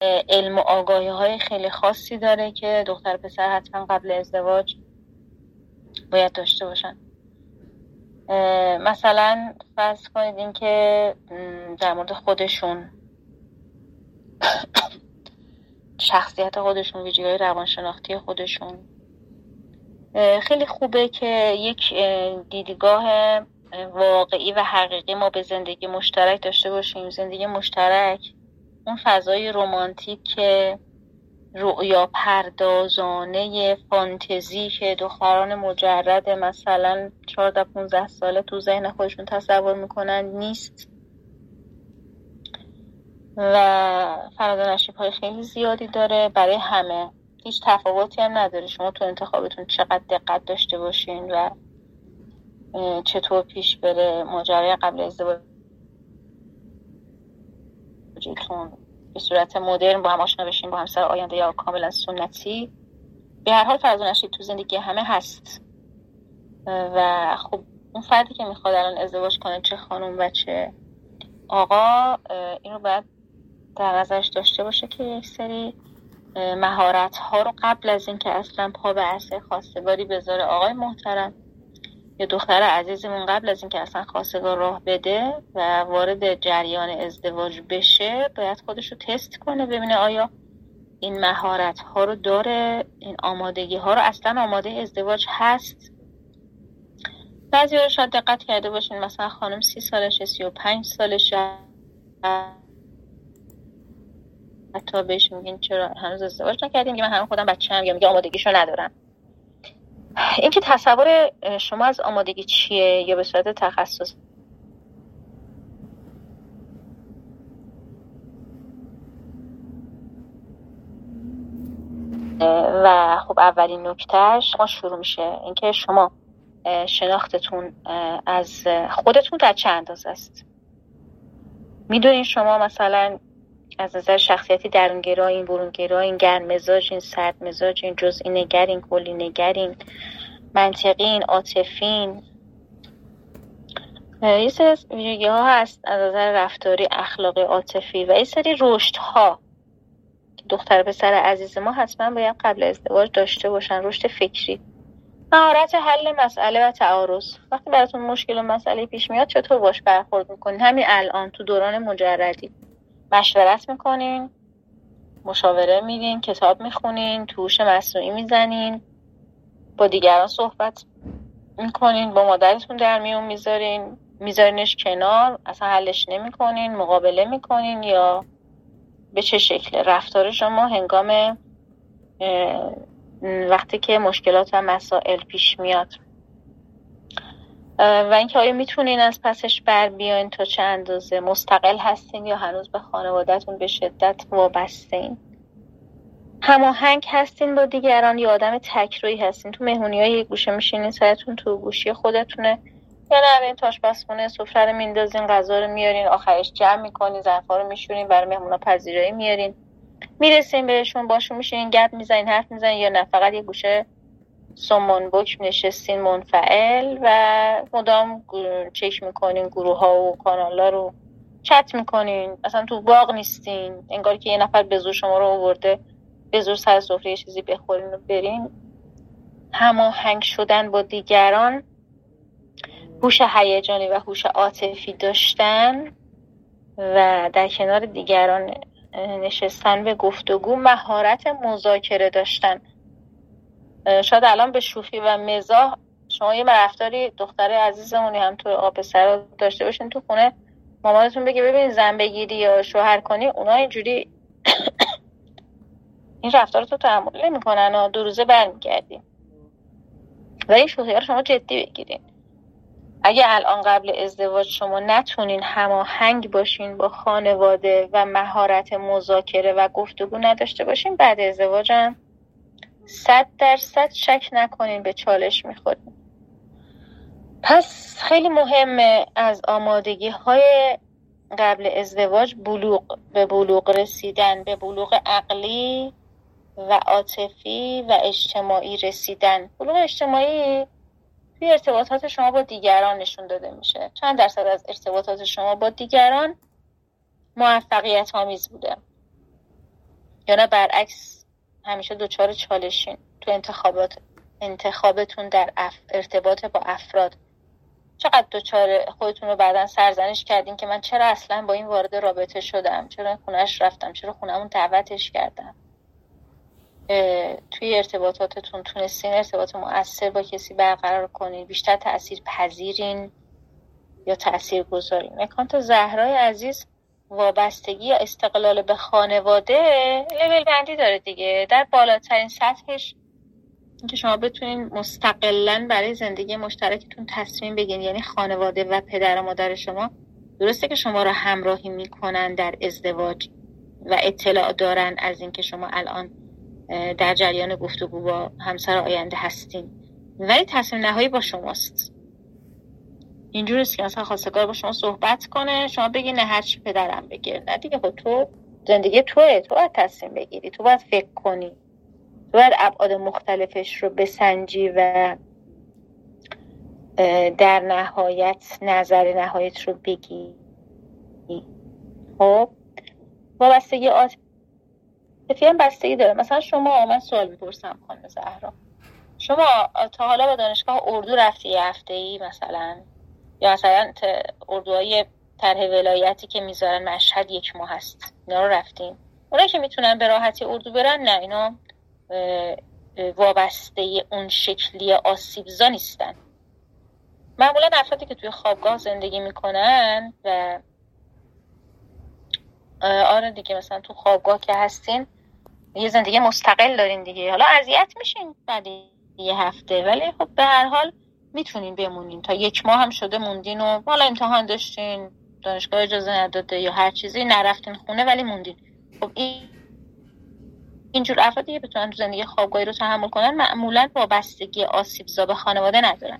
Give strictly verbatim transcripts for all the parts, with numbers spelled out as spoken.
علم و آگاهی های خیلی خاصی داره که دختر پسر حتما قبل ازدواج باید داشته باشن. مثلا فرض کنید این که در مورد خودشون، شخصیت خودشون، ویژگی‌های روانشناختی خودشون، خیلی خوبه که یک دیدگاه واقعی و حقیقی ما به زندگی مشترک داشته باشیم. زندگی مشترک اون فضای رمانتیک که رؤیا پردازانه فانتزی که دختران مجرد مثلا چهارده پانزده ساله تو ذهن خودشون تصور میکنن نیست و فراز و نشیب‌های خیلی زیادی داره برای همه. هیچ تفاوتی هم نداره شما تو انتخابتون چقدر دقت داشته باشین و چطور پیش بره ماجرای قبل ازدواجتون به صورت مدرن با هم آشنا بشین با همسر آینده یا کاملا سنتی. به هر حال فراز و نشیب تو زندگی همه هست و خب اون فردی که میخواد الان ازدواج کنه، چه خانم و چه آقا، اینو باید در نظرش داشته باشه که یک سری مهارت ها رو قبل از این که اصلا پا به عرصه خواستگاری بذاره آقای محترم یا دختر عزیزمون، قبل از این که اصلا خواستگار راه بده و وارد جریان ازدواج بشه، باید خودش رو تست کنه ببینه آیا این مهارت ها رو داره، این آمادگی ها رو اصلا آماده ازدواج هست. بعضی ها شاید دقت کرده باشین مثلا خانم سی سالشه، سی و پنج سالشه، حتی بهش میگین چرا هنوز ازدواج نکردیم، میگه من هنوز خودم بچه‌ام، یا میگه آمادگیشو ندارم. این که تصور شما از آمادگی چیه یا به صورت تخصص و خب اولین نکتهش شما شروع میشه اینکه شما شناختتون از خودتون در چه اندازه است. میدونین شما مثلا از نظر شخصیتی درونگرایین، برونگرایین، گرم مزاجین، سرد مزاجین، جزئی نگرین، کلی نگرین، منطقین، عاطفین. یه سری ویژگی ها هست از نظر رفتاری، اخلاقی، عاطفی و یه سری رشد ها که دختر پسر عزیز ما حتما باید قبل ازدواج داشته باشن. رشد فکری، مهارت حل مسئله و تعارض. وقتی براتون مشکل و مسئله پیش میاد چطور باش برخورد میکنین؟ همین الان تو دوران مجردی مشورت میکنین، مشاوره میدین، کتاب میخونین، تو هوش مصنوعی میزنین، با دیگران صحبت میکنین، با مادرتون در میون میذارین، میذارینش کنار، اصلا حلش نمیکنین، مقابله میکنین، یا به چه شکل رفتار شما هنگام وقتی که مشکلات و مسائل پیش میاد و اینکه آیا میتونین از پسش بر بیاین، تا چه اندازه مستقل هستین یا هنوز به خانواده‌تون به شدت وابسته‌این، هماهنگ هستین با دیگران یا آدم تکرویی هستین، تو مهمونی‌ها یه گوشه میشینین سرتون تو گوشی خودتونه، یا نه برین آشپزخونه سفره رو میندازین، غذا رو میارین، آخرش جمع میکنین، ظرفا رو میشورین، برای مهمونا پذیرایی میارین، میرسین بهشون، باشون میشینین، گپ میزنین، حرف میزنین، یا نه فقط یه گوشه سمون بک نشستین منفعل و مدام چک میکنین گروه ها و کانال ها رو، چت میکنین، اصلا تو باغ نیستین، انگار که یه نفر به زور شما رو آورده به زور سر سفره یه چیزی بخورین و برین. هماهنگ شدن با دیگران، هوش هیجانی و هوش عاطفی داشتن و در کنار دیگران نشستن به گفتگو، مهارت مذاکره داشتن. شاید الان به شوخی و مزاح شما یه رفتاری دختر عزیزمونی هم تو آب سر داشته باشین تو خونه، مامانتون بگه ببین زن بگیری یا شوهر کنی، اونا اینجوری این رفتار رو تحمل نمی‌کنن و دو روزه برمیگردین. ولی این شوخی‌ها رو شما جدی بگیرین. اگه الان قبل ازدواج شما نتونین هماهنگ باشین با خانواده و مهارت مذاکره و گفتگو نداشته باشین، بعد ازدواج هم صد درصد شک نکنین به چالش میخورین. پس خیلی مهمه از آمادگی های قبل ازدواج بلوغ به بلوغ رسیدن، به بلوغ عقلی و عاطفی و اجتماعی رسیدن. بلوغ اجتماعی توی ارتباطات شما با دیگران نشون داده میشه. چند درصد از ارتباطات شما با دیگران موفقیت آمیز بوده، یا نه برعکس همیشه دچار چالشین تو انتخابات انتخابتون در اف... ارتباط با افراد؟ چقدر دچار خودتون رو بعداً سرزنش کردین که من چرا اصلا با این وارد رابطه شدم، چرا خونهش رفتم، چرا خونمون دعوتش کردم؟ توی ارتباطاتتون تونستین ارتباط مؤثر با کسی برقرار کنین؟ بیشتر تأثیر پذیرین یا تأثیر گذارین؟ مکانت زهرای عزیز وابستگی یا استقلال به خانواده لیول بندی داره دیگه. در بالاترین سطحش اینکه شما بتونین مستقلاً برای زندگی مشترکتون تصمیم بگیرین، یعنی خانواده و پدر و مادر شما درسته که شما را همراهی میکنن در ازدواج و اطلاع دارن از اینکه شما الان در جریان گفتگو با همسر آینده هستین، ولی تصمیم نهایی با شماست. اینجوری است که مثلا خواستگار با شما صحبت کنه، شما بگی نه هرچی پدرم بگه. نه دیگه، خب تو زندگی توئه، تو باید تصمیم بگیری، تو باید فکر کنی، تو باید ابعاد مختلفش رو بسنجی و در نهایت نظر نهایت رو بگی. خب وابستگی عاطفی هم بستگی داره. مثلا شما، من سوال میپرسم خانم زهرا، شما تا حالا به دانشگاه اردو رفتی یه هفته‌ای مثلا، یا مثلا اردوهای طرح ولایتی که میذارن مشهد یک ماه هست، اینا رو رفتین؟ اونایی که میتونن به راحتی اردو برن، نه، اینا وابسته اون شکلی آسیبزا نیستن. معمولا افرادی که توی خوابگاه زندگی میکنن و آره دیگه، مثلا تو خوابگاه که هستین یه زندگی مستقل دارین دیگه. حالا اذیت میشین بعد یه هفته، ولی خب به هر حال میتونین بمونین. تا یک ماه هم شده موندین و حالا امتحان داشتین، دانشگاه اجازه نداده یا هر چیزی، نرفتین خونه ولی موندین. خب این اینجور افرادی که بتونن تو زندگی خوابگاهی رو تحمل کنن معمولا وابستگی آسیبزا به خانواده ندارن.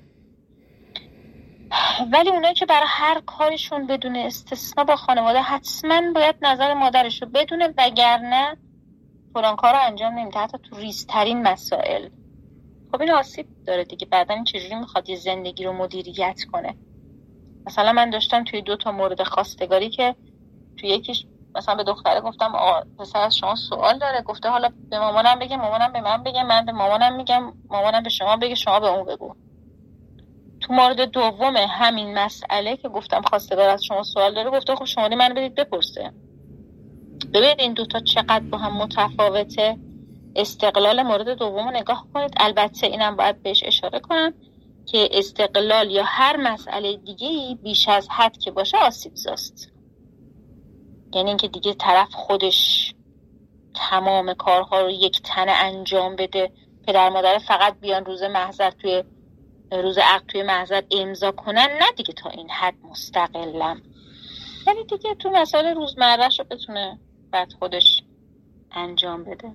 ولی اونایی که برای هر کارشون بدون استثنا با خانواده حتما باید نظر مادرش رو بدونه، وگرنه فلان کار رو انجام نمیده، حتی تو ریزترین مسائل. خب این آسیب داره دیگه. بعدن این چجوری میخواد یه زندگی رو مدیریت کنه؟ مثلا من داشتم توی دو تا مورد خواستگاری که توی یکیش مثلا به دختره گفتم پسر از شما سوال داره، گفته حالا به مامانم بگه، مامانم به من بگه، من به مامانم میگم، مامانم به شما بگه، شما به اون بگو. تو مورد دوم همین مسئله که گفتم خواستگار از شما سوال داره، گفته خب شما منو بدید بپرسه. ببینید این دوتا چقدر با هم متفاوته. استقلال مورد دوم رو نگاه کنید. البته اینم باید بهش اشاره کنم که استقلال یا هر مسئله دیگه‌ای بیش از حد که باشه آسیبزاست. یعنی اینکه دیگه طرف خودش تمام کارها رو یک تنه انجام بده، پدر مادر فقط بیان روز محضر توی روز عقد توی محضر امضا کنن، نه دیگه، تا این حد مستقلم. یعنی دیگه تو مسائل روزمره‌شو بتونه بعد خودش انجام بده.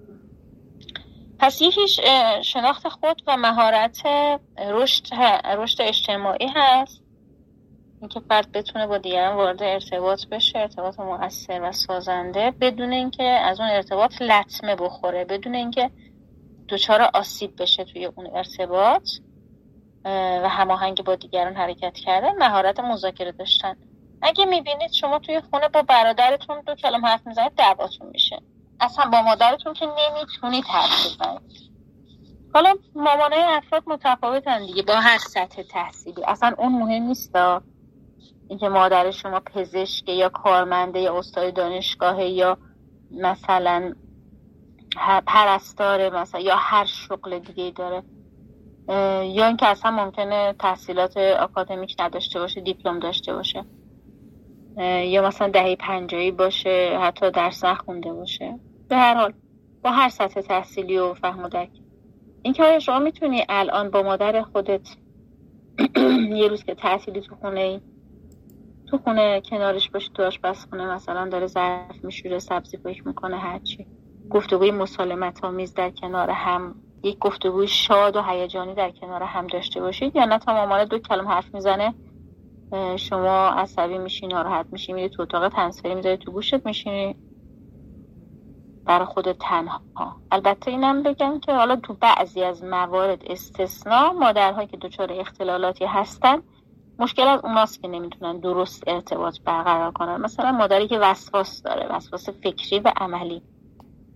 پس یکیش شناخت خود و مهارت رشد رشد اجتماعی هست، اینکه فرد بتونه با دیگران وارد ارتباط بشه، ارتباط مؤثر و سازنده، بدون اینکه از اون ارتباط لطمه بخوره، بدون اینکه دچار آسیب بشه توی اون ارتباط و هماهنگ با دیگران حرکت کرده. مهارت مذاکره داشتن. اگه میبینید شما توی خونه با برادرتون دو کلمه حرف میزنید دعواتون میشه، اصلا با مادرتون که نمیتونید حرف بزنید. حالا مامانای افراد متفاوتن دیگه با هر سطح تحصیلی، اصلا اون مهم نیستا اینکه مادر شما پزشکه یا کارمنده یا استاد دانشگاهه یا مثلا پرستاره مثلا یا هر شغل دیگه داره، یا اینکه اصلا ممکنه تحصیلات آکادمیک نداشته باشه، دیپلم داشته باشه، یا مثلا دهه پنجایی باشه، حتی درس نخونده باشه. به هر حال با هر سطح تحصیلی و فهم و درک، اینکه آیا شما میتونی الان با مادر خودت یه روز که تحصیلی تو خونه تو خونه کنارش باشی، تو آشپزخونه مثلا داره ظرف میشوره، سبزی پاک میکنه، هرچی، گفتگوی مسالمت آمیز در کنار هم، یک گفتگوی شاد و هیجانی در کنار هم داشته باشید، یا نه تا مامان دو کلمه حرف میزنه شما عصبی میشی، ناراحت میشی، میری تو اتاق تنسفری میذاری تو گوشت، میشینی برای خودت تنها. البته اینم بگم که حالا تو بعضی از موارد استثناء، مادرهایی که دچار اختلالاتی هستن، مشکل از اوناست که نمیتونن درست ارتباط برقرار کنن. مثلا مادری که وسواس داره، وسواس فکری و عملی،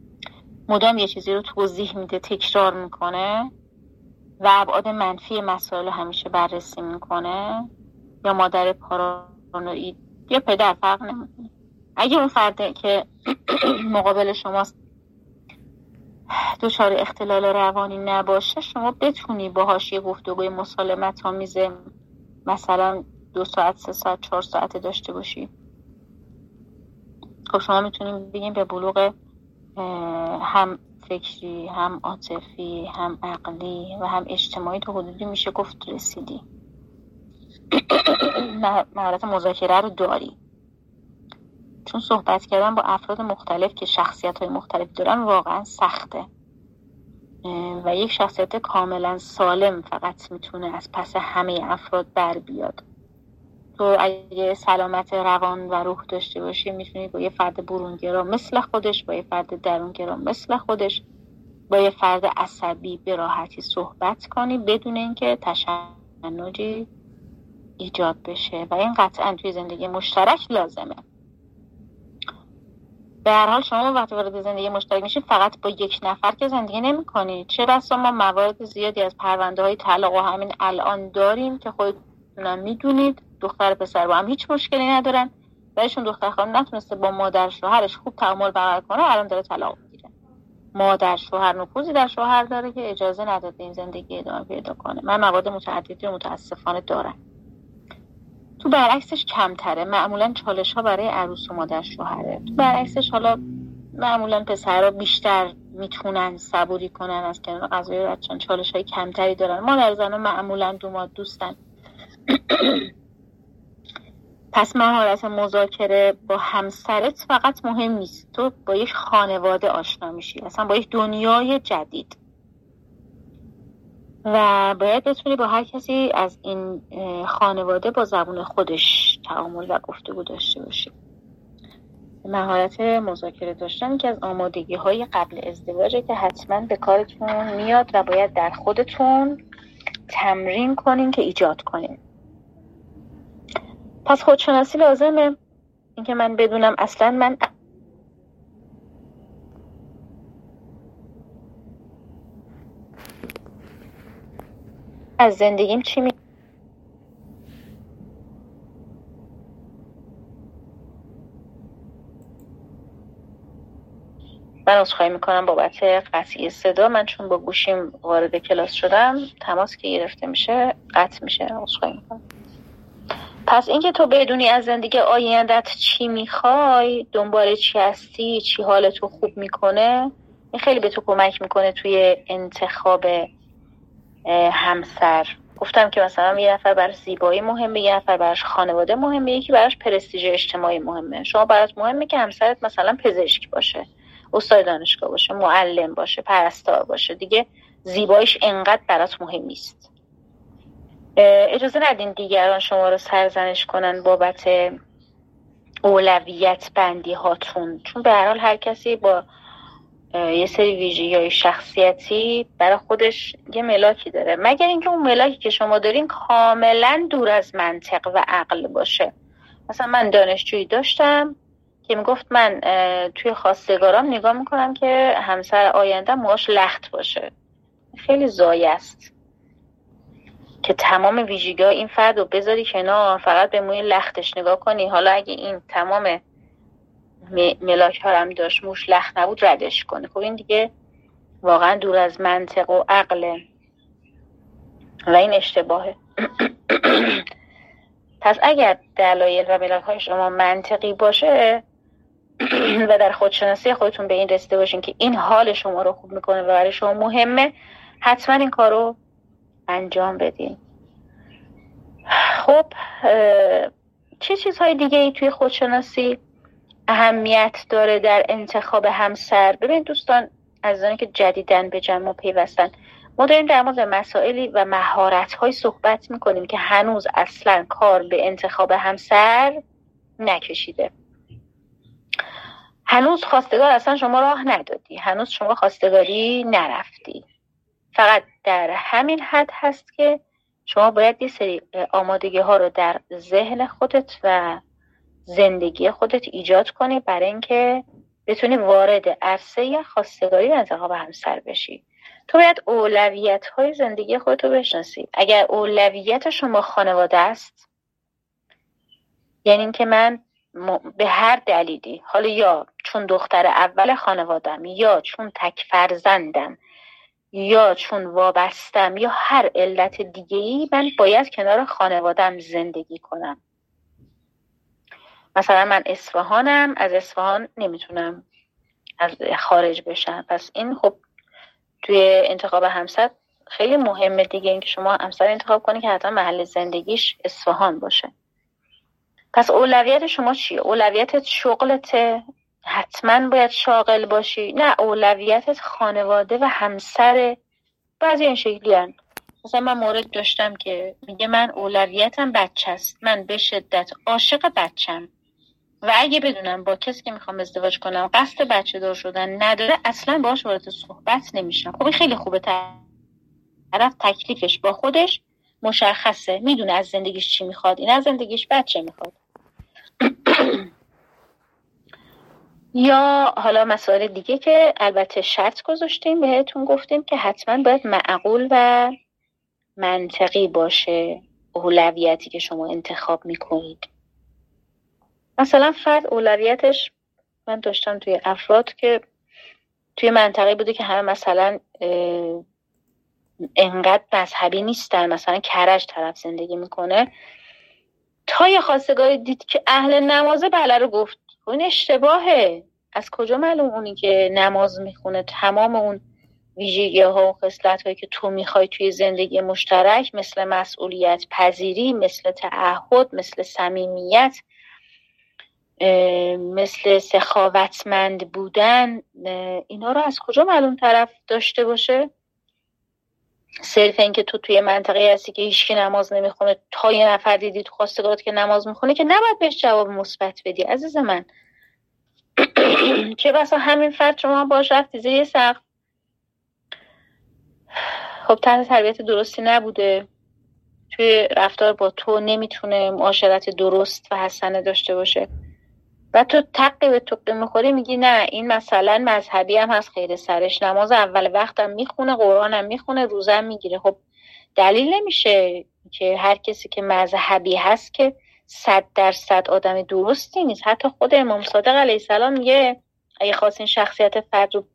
مدام یه چیزی رو توضیح میده، تکرار میکنه و ابعاد منفی مسائل همیشه بررسی میکنه، یا مادر پارانوید یا پدر، فرق نمیکنه. اگه اون فرده که مقابل شماست دچار اختلال روانی نباشه، شما بتونی باهاش یه گفتگوی مسالمت آمیز مثلا دو ساعت، سه ساعت، چهار ساعت داشته باشی. خب شما میتونیم بگیم به بلوغ هم فکری، هم عاطفی، هم عقلی و هم اجتماعی تا حدودی میشه گفت رسیدی. مهارت مذاکره رو داری، چون صحبت کردن با افراد مختلف که شخصیت‌های مختلف دارن واقعا سخته و یک شخصیت کاملا سالم فقط میتونه از پس همه افراد بر بیاد. تو اگه سلامت روان و روح داشته باشی میتونی با یه فرد برونگرا مثل خودش، با یه فرد درونگرا مثل خودش، با یه فرد عصبی به راحتی صحبت کنی بدون اینکه تشنجی ایجاد بشه و این قطعا توی زندگی مشترک لازمه. به هر حال شما وقتی وارد زندگی مشترک میشید فقط با یک نفر که زندگی نمی‌کنید. چه بسا ما موارد زیادی از پرونده‌های طلاق و همین الان داریم که خودتون میدونید دختر پسر با هم هیچ مشکلی ندارن، ولیشون دختر خانم نتونسته با مادر شوهرش خوب تعامل برقرار کنه، الان داره طلاق میگیره. مادر شوهر نفوذی در شوهر داره که اجازه نداده این زندگی ادامه پیدا کنه. من موارد متعددی رو متاسفانه دارم. تو برعکسش کمتره، معمولا چالش ها برای عروس و مادر شوهره. تو برعکسش حالا معمولا پسرها بیشتر میتونن صبوری کنن از کنار قضایی رد چون چالش های کمتری دارن. مادر زنها معمولا دوماد دوستن. پس مهارت مذاکره با همسرت فقط مهم نیست، تو با یک خانواده آشنا میشی، اصلا با یک دنیای جدید و باید بتونی با هر کسی از این خانواده با زبون خودش تعامل و گفتگو داشته باشی. مهارت مذاکره داشتن که از آمادگی های قبل ازدواجه که حتما به کارتون میاد و باید در خودتون تمرین کنین که ایجاد کنین. پس خودشناسی لازمه، اینکه من بدونم اصلا من از زندگیم چی می من عذرخواهی میکنم بابت قطعی صدا، من چون با گوشیم وارد کلاس شدم تماس که گرفته میشه قطع میشه، عذرخواهی میکنم. پس اینکه تو بدونی از زندگی آیندت چی میخوای، دنبال چی هستی، چی حالتو خوب میکنه، این خیلی به تو کمک میکنه توی انتخاب همسر. گفتم که مثلا یه نفر براش زیبایی مهمه، یه نفر براش خانواده مهمه، یکی براش پرستیژ اجتماعی مهمه. شما برات مهمه که همسرت مثلا پزشک باشه، استاد دانشگاه باشه، معلم باشه، پرستار باشه، دیگه زیباییش انقدر برات مهم نیست. اجازه ندین دیگران شما رو سرزنش کنن بابت اولویت بندی هاتون، چون به هر حال هر کسی با یه سری ویژگی‌های شخصیتی برای خودش یه ملاکی داره، مگر اینکه اون ملاکی که شما دارین کاملا دور از منطق و عقل باشه. مثلا من دانشجویی داشتم که میگفت من توی خواستگارام نگاه میکنم که همسر آینده موهاش لخت باشه. خیلی زایه است که تمام ویژگی‌ها این فرد رو بذاری کنار فقط به موی لختش نگاه کنی. حالا اگه این تمام ملاک ها هم داشت موش لخت نبود ردش کنی. خب این دیگه واقعا دور از منطق و عقله و این اشتباهه. پس اگر دلایل و ملاک های شما منطقی باشه و در خودشناسی خودتون به این رسیده باشین که این حال شما رو خوب میکنه و برای شما مهمه، حتما این کار رو انجام بدین. خب چه چیزهای دیگه ای توی خودشناسی اهمیت داره در انتخاب همسر؟ ببین دوستان عزیزانی که جدیداً به جمع پیوستن، ما داریم در مورد مسائلی و مهارت‌های صحبت میکنیم که هنوز اصلاً کار به انتخاب همسر نکشیده. هنوز خواستگار اصلا شما راه ندادی، هنوز شما خواستگاری نرفتی. فقط در همین حد هست که شما باید یه سری آمادگی ها رو در ذهن خودت و زندگی خودت ایجاد کنی برای اینکه بتونی وارد عرصه یا خواستگاری و انتخاب همسر بشی. تو باید اولویت‌های زندگی خودتو بشناسی. اگر اولویت شما خانواده است، یعنی اینکه من به هر دلیلی، حالا یا چون دختر اول خانوادم، یا چون تک فرزندم، یا چون وابستم، یا هر علت دیگه‌ای، من باید کنار خانوادم زندگی کنم. مثلا من اصفهانم، از اصفهان نمیتونم از خارج بشم. پس این خب توی انتخاب همسر خیلی مهمه دیگه، اینکه شما همسر انتخاب کنی که حتما محل زندگیش اصفهان باشه. پس اولویت شما چیه؟ اولویتت شغلته؟ حتما باید شاغل باشی؟ نه، اولویتت خانواده و همسر. بعضی این شکلی هن. مثلا من مورد داشتم که میگه من اولویتم بچه است، من به شدت عاشق بچم و اگه بدونم با کسی که میخوام ازدواج کنم قصد بچه دار شدن نداره، اصلا باهاش وارد صحبت نمیشم. خب خیلی خوبه، طرف تکلیفش با خودش مشخصه، میدونه از زندگیش چی میخواد. این از زندگیش بچه میخواد. یا حالا مسائل دیگه که البته شرط گذاشتیم، بهتون گفتیم که حتما باید معقول و منطقی باشه اولویتی که شما انتخاب میکنید. مثلا فرد اولویتش، من داشتم توی افراد که توی منطقه بوده که همه مثلا انقدر مذهبی نیستن، مثلا کرج طرف زندگی میکنه، تا یه خواستگاری دید که اهل نمازه، بله رو گفت. این اشتباهه. از کجا معلوم اونی که نماز میخونه تمام اون ویژگی ها و خصلت هایی که تو میخوای توی زندگی مشترک، مثل مسئولیت پذیری، مثل تعهد، مثل صمیمیت، مثل سخاوتمند بودن، اینا رو از کجا معلوم طرف داشته باشه؟ صرف این که تو توی منطقه هستی که هیچکی نماز نمیخونه، تا یه نفر دیدی تو خواستگارات که نماز میخونه، که نباید بهش جواب مثبت بدی عزیز من. چه بسا همین فرد شما باش رفتی زیر یه سقف، خب تحت تربیت درستی نبوده، توی رفتار با تو نمیتونه معاشرت درست و حسنه داشته باشه، و تو تقی به توقی میخوری، میگی نه این مثلا مذهبی هم هست، خیر سرش، نماز اول وقتم میخونه، قرآن هم میخونه، روزه هم میگیره. خب دلیل نمیشه که هر کسی که مذهبی هست که صد درصد آدم درستی نیست. حتی خود امام صادق علیه السلام میگه اگه خواستین شخصیت فرد رو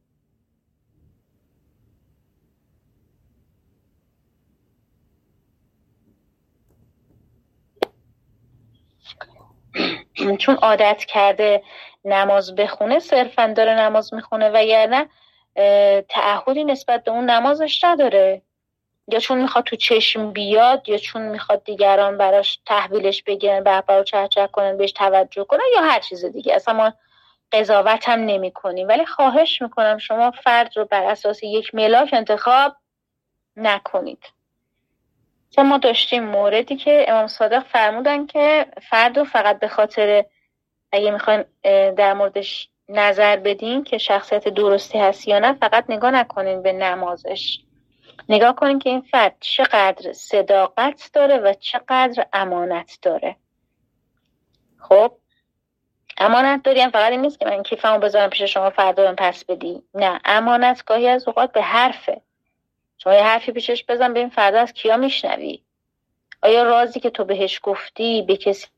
چون عادت کرده نماز بخونه، صرفا داره نماز میخونه و یا نه تعهدی نسبت به اون نمازش نداره، یا چون میخواد تو چشم بیاد، یا چون میخواد دیگران براش تحویلش بگیرن، بهبر و چهچه کنن، بهش توجه کنن، یا هر چیز دیگه. اصلا ما قضاوت هم نمی کنیم، ولی خواهش میکنم شما فرد رو بر اساس یک ملاک انتخاب نکنید. چون ما داشتیم موردی که امام صادق فرمودن که فرد رو فقط به خاطر، اگه میخوایم در موردش نظر بدین که شخصیت درستی هست یا نه، فقط نگاه نکنین به نمازش، نگاه کنین که این فرد چقدر صداقت داره و چقدر امانت داره. خب امانت داری هم فقط این نیست که من کیفمو بذارم پیش شما فردا بهم پس بدی. نه، امانت گاهی از اوقات به حرفه. شما یه حرفی پیشش بزن ببین فردا از کیا میشنوی. آیا رازی که تو بهش گفتی به کسی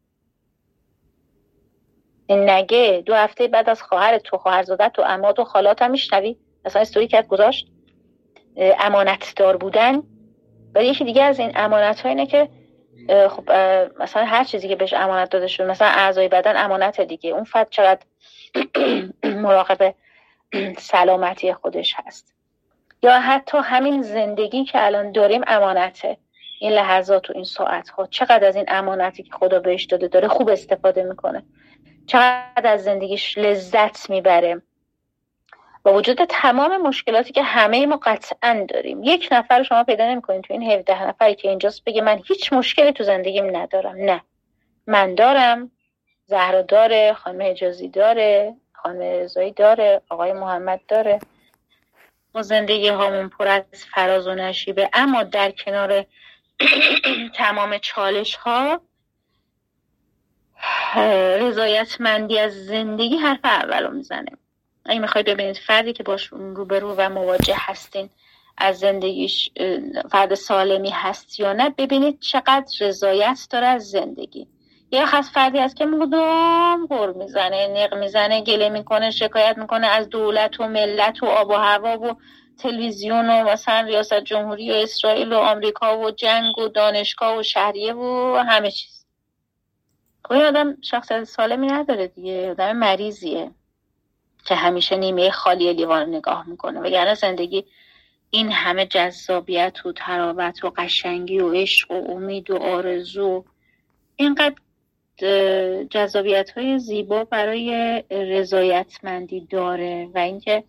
نگه دو هفته بعد از خواهر تو، خواهرزادت و عمات و خالات هم میشنوی؟ مثلا استوری کرد گذاشت. امانت دار بودن. ولی یکی دیگه از این امانت ها اینه که خب مثلا هر چیزی که بهش امانت داده شده، مثلا اعضای بدن امانت دیگه، اون فرد چقدر مراقب سلامتی خودش هست. یا حتی همین زندگی که الان داریم امانته، این لحظات و این ساعت ها، چقدر از این امانتی که خدا بهش داده داره خوب استفاده میکنه، چقدر از زندگیش لذت میبره، با وجود تمام مشکلاتی که همه ما قطعا داریم. یک نفر شما پیدا نمی‌کنید تو این هفده نفری که اینجاست بگه من هیچ مشکلی تو زندگیم ندارم. نه، من دارم، زهرا داره، خانم حجازی داره، خانم رضایی داره، آقای محمد داره. ما زندگی هامون پر از فراز و نشیبه، اما در کنار تمام چالش ها رضایتمندی از زندگی حرف اولو میزنه. اگه میخواید ببینید فردی که باش روبرو و مواجه هستین از زندگیش فرد سالمی هست یا نه، ببینید چقدر رضایت داره از زندگی. یه خاص فردی هست که مدام غر میزنه، نق میزنه، گله میکنه، شکایت میکنه از دولت و ملت و آب و هوا و تلویزیون و مثلا ریاست جمهوری و اسرائیل و آمریکا و جنگ و دانشگاه و شهریه و همه چیز. خب این آدم شخصیت سالمی نداره دیگه، آدم مریضیه که همیشه نیمه خالی لیوان نگاه میکنه. وگرنه زندگی این همه جذابیت و تراوت و قشنگی و عشق و امید و آرزو، اینقدر جذابیت های زیبا برای رضایتمندی داره و اینکه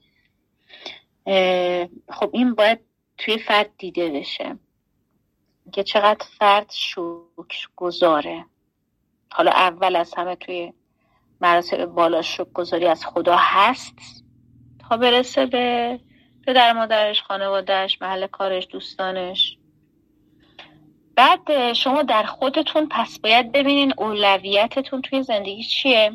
خب این باید توی فرد دیده بشه که چقدر فرد شکر گذاره. حالا اول از همه توی مراتب بالا شکر گذاری از خدا هست تا برسه به پدر مادرش، خانوادهش، محل کارش، دوستانش. بعد شما در خودتون پس باید ببینین اولویتتون توی زندگی چیه.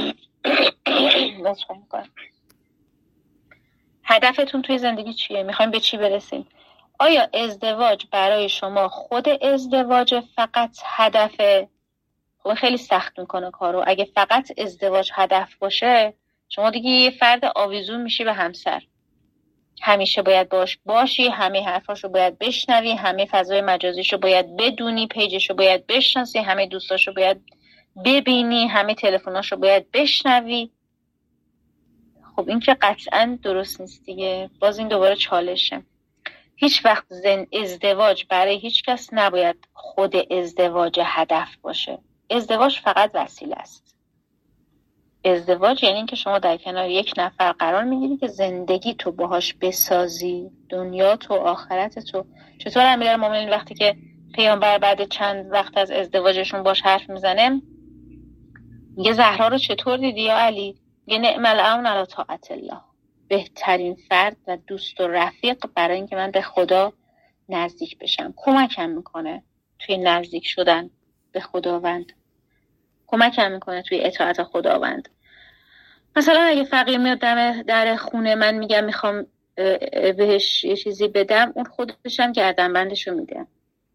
هدفتون توی زندگی چیه؟ میخوایم به چی برسیم؟ آیا ازدواج برای شما خود ازدواج فقط هدفه؟ خب خیلی سخت میکنه کارو. اگه فقط ازدواج هدف باشه، شما دیگه یه فرد آویزون میشی به همسر. همیشه باید باش باشی، همه حرفاشو باید بشنوی، همه فضای مجازیشو باید بدونی، پیجشو باید بشناسی، همه دوستاشو باید ببینی، همه تلفناشو باید بشنوی. خب این که قطعا درست نیست دیگه. باز این دوباره چالشه. هیچ وقت زن ازدواج برای هیچ کس نباید خود ازدواج هدف باشه. ازدواج فقط وسیله است. ازدواج یعنی این که شما در کنار یک نفر قرار میگیری که زندگی تو باهاش بسازی، دنیا تو، آخرت تو. چطور امیرالمومنین وقتی که پیامبر بعد چند وقت از ازدواجشون باش حرف میزنه میگه زهرا رو چطور دیدی یا علی؟ میگه نعم العون علی طاعت الله. بهترین فرد و دوست و رفیق برای اینکه من به خدا نزدیک بشم. کمکم میکنه توی نزدیک شدن به خداوند، کمکم میکنه توی اطاعت خداوند. مثلا اگه فقیر میاد دم در خونه من، میگم میخوام بهش یه چیزی بدم، اون خودش هم گردنبندشو میده،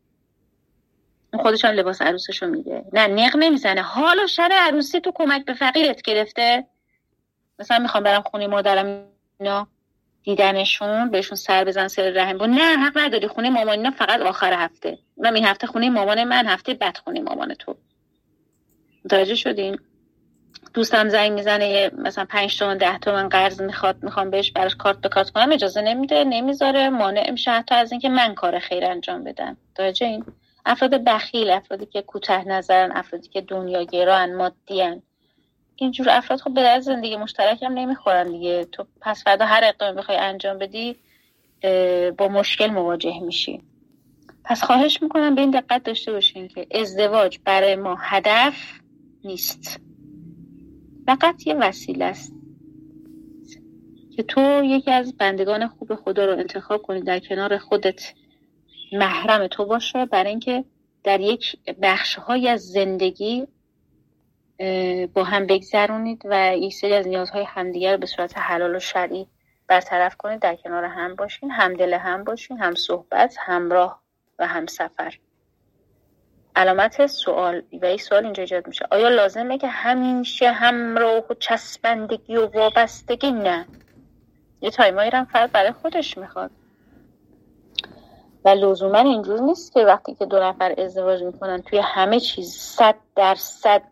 اون خودش هم لباس عروسشو میده. نه نق نمیزنه. حالا شب عروسی تو کمک به فقیرت گرفته؟ مثلا میخوام برم خونه مادرم اینا دیدنشون، بهشون سر بزن، سر رحم بود. نه حق نداری. خونه مامانینا فقط آخر هفته. اونم این هفته خونه مامان من، هفته بعد خونه مامان تو. متوجه شدین؟ دوستم زنگ میزنه مثلا پنج تومن ده تومن قرض میخواد، میخوام بهش براش کارت به کارت کنم، اجازه نمیده، نمیذاره، مانع میشه حتی از اینکه من کار خیر انجام بدم. متوجه این؟ افراد بخیل، افرادی که کوتاه نظرن، افرادی که دنیاگران، مادیان، اینجور افراد خب به درد زندگی مشترک هم نمیخورن دیگه. تو پس فردا هر اقدامی بخوای انجام بدی با مشکل مواجه میشی. پس خواهش میکنم به این دقت داشته باشین که ازدواج برای ما هدف نیست، فقط یه وسیله است که تو یکی از بندگان خوب خدا رو انتخاب کنی در کنار خودت محرم تو باشه، برای اینکه در یک بخش‌های از زندگی با هم بگذرونید و یک سری از نیازهای همدیگر رو به صورت حلال و شرعی برطرف کنید، در کنار هم باشین، همدل هم باشین، هم صحبت، همراه و هم سفر. علامت سوال و این سوال اینجا ایجاد میشه: آیا لازمه که همیشه همراه و چسبندگی و وابستگی؟ نه، یه تایمایی هم فرد برای خودش میخواد و لزوما اینجور نیست که وقتی که دو نفر ازدواج میکنن توی همه چیز صد درصد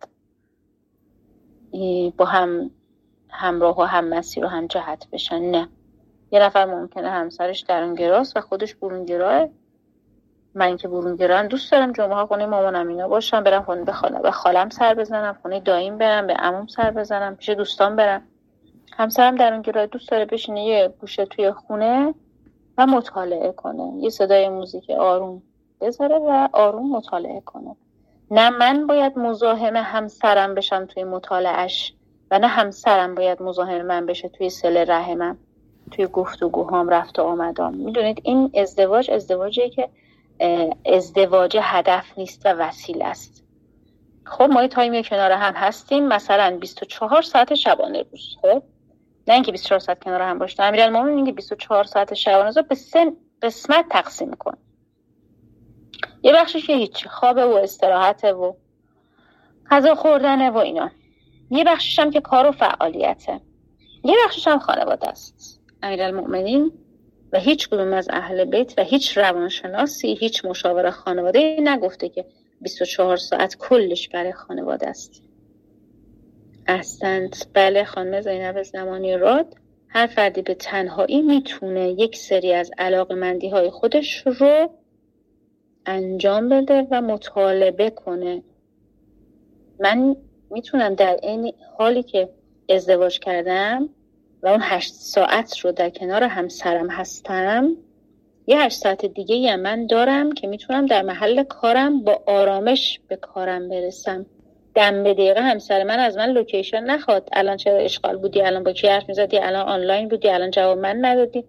با هم همراه و هم مسیر و هم جهت بشن. نه، یه نفر ممکنه همسرش درونگراست و خودش برونگراه. من که برونگرام دوست دارم جمعه ها خونه مامانم اینا باشم، برم خونه به خاله به خالم سر بزنم، خونه داییم برم، به عموم سر بزنم، پیش دوستان برم. همسرم درونگراه، دوست داره بشینه یه گوشه توی خونه و مطالعه کنه، یه صدای موزیک آروم بذاره و آروم مطالعه کنه. نه من باید مزاحم همسرم بشم توی مطالعهش و نه همسرم باید مزاحم من بشه توی صله رحمم، توی گفتگوهام، رفت و آمدام. میدونید این ازدواج ازدواجیه که ازدواج هدف نیست و وسیله است. خب ما یه تایمی کنار هم هستیم، مثلا بیست و چهار ساعت شبانه روز. خب نه اینکه بیست و چهار ساعت کنار هم باشیم، امیرالمومنین میگه بیست و چهار ساعت شبانه روز به سه قسمت تقسیم کن. یه بخشش که هیچ خوابه و استراحته و غذا خوردنه و اینا، یه بخشش هم که کار و فعالیته، یه بخشش هم خانواده است. امیرالمومنین و هیچ کدوم از اهل بیت و هیچ روانشناسی، هیچ مشاور خانواده نگفته که بیست و چهار ساعت کلش برای خانواده است. احسنت. بله خانم زینب زمانی راد، هر فردی به تنهایی میتونه یک سری از علاقه‌مندی های خودش رو انجام بده و مطالبه کنه. من میتونم در این حالی که ازدواج کردم و اون هشت ساعت رو در کنار همسرم هستم، یه هشت ساعت دیگه هم من دارم که میتونم در محل کارم با آرامش به کارم برسم. دم به دقیقه همسر من از من لوکیشن نخواد، الان چرا اشغال بودی، الان با کی حرف میزدی، الان آنلاین بودی، الان جواب من ندادی.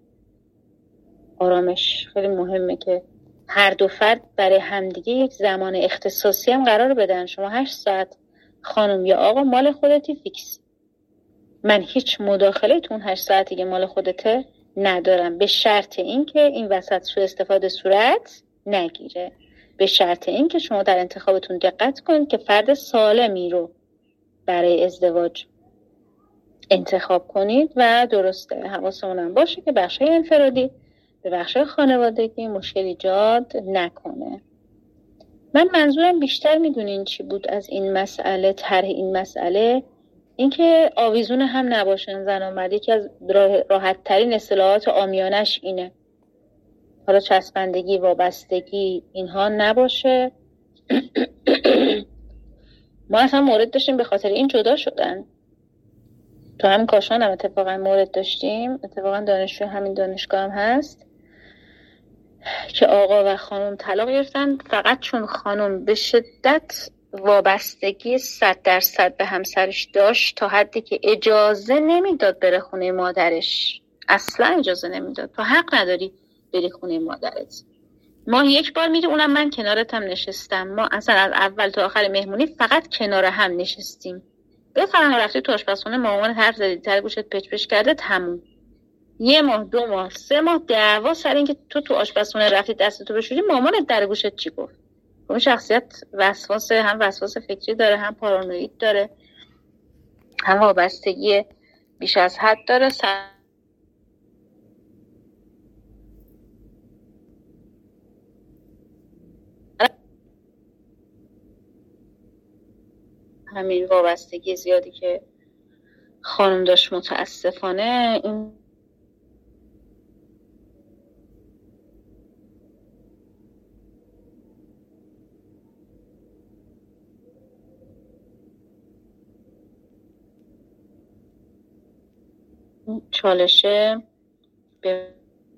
آرامش خیلی مهمه که هر دو فرد برای همدیگه یک زمان اختصاصی هم قرار بدن. شما هشت ساعت خانم یا آقا مال خودتی فیکس، من هیچ مداخله تو اون هشت ساعتی که مال خودته ندارم، به شرط این که این وسط سوء استفاده صورت نگیره، به شرط این که شما در انتخابتون دقت کنید که فرد سالمی رو برای ازدواج انتخاب کنید و درسته حواسمون هم باشه که بخشای انفرادی به بخشای خانوادگی مشکل ایجاد نکنه. من منظورم بیشتر میدونین چی بود از این مسئله، طرح این مسئله، اینکه آویزون هم نباشن زن و مرد. یکی از راحت ترین اصطلاحات عامیانش اینه. حالا چسبندگی، وابستگی اینها نباشه. ما اصلا مورد داشتیم به خاطر این جدا شدن. تو همین کاشان هم اتفاقا مورد داشتیم، اتفاقا دانشجوی همین دانشگاه هم هست که آقا و خانم طلاق گرفتن فقط چون خانم به شدت وابستگی صد درصد به همسرش داشت، تا حدی که اجازه نمیداد بره خونه مادرش. اصلا اجازه نمیداد، تو حق نداری بری خونه مادرت. ما یک بار میریم، اونم من کنارت هم نشستم، ما اصلا از اول تا آخر مهمونی فقط کنار هم نشستیم. بفرمایید رفتی تو آشپزخونه، مامان حرف زدی، تر گوشت پچ پچ کرده، تموم. یه ماه، دو ماه، سه ماه دعوا سر اینکه تو تو آشپزخونه رفتی دستتو بشوری، مامانت در گوشت چی گفت. اون شخصیت وسواس، هم وسواس فکری داره، هم پارانوید داره، هم وابستگی بیش از حد داره. سر... همین وابستگی زیادی که خانم داشت متاسفانه این چالشه به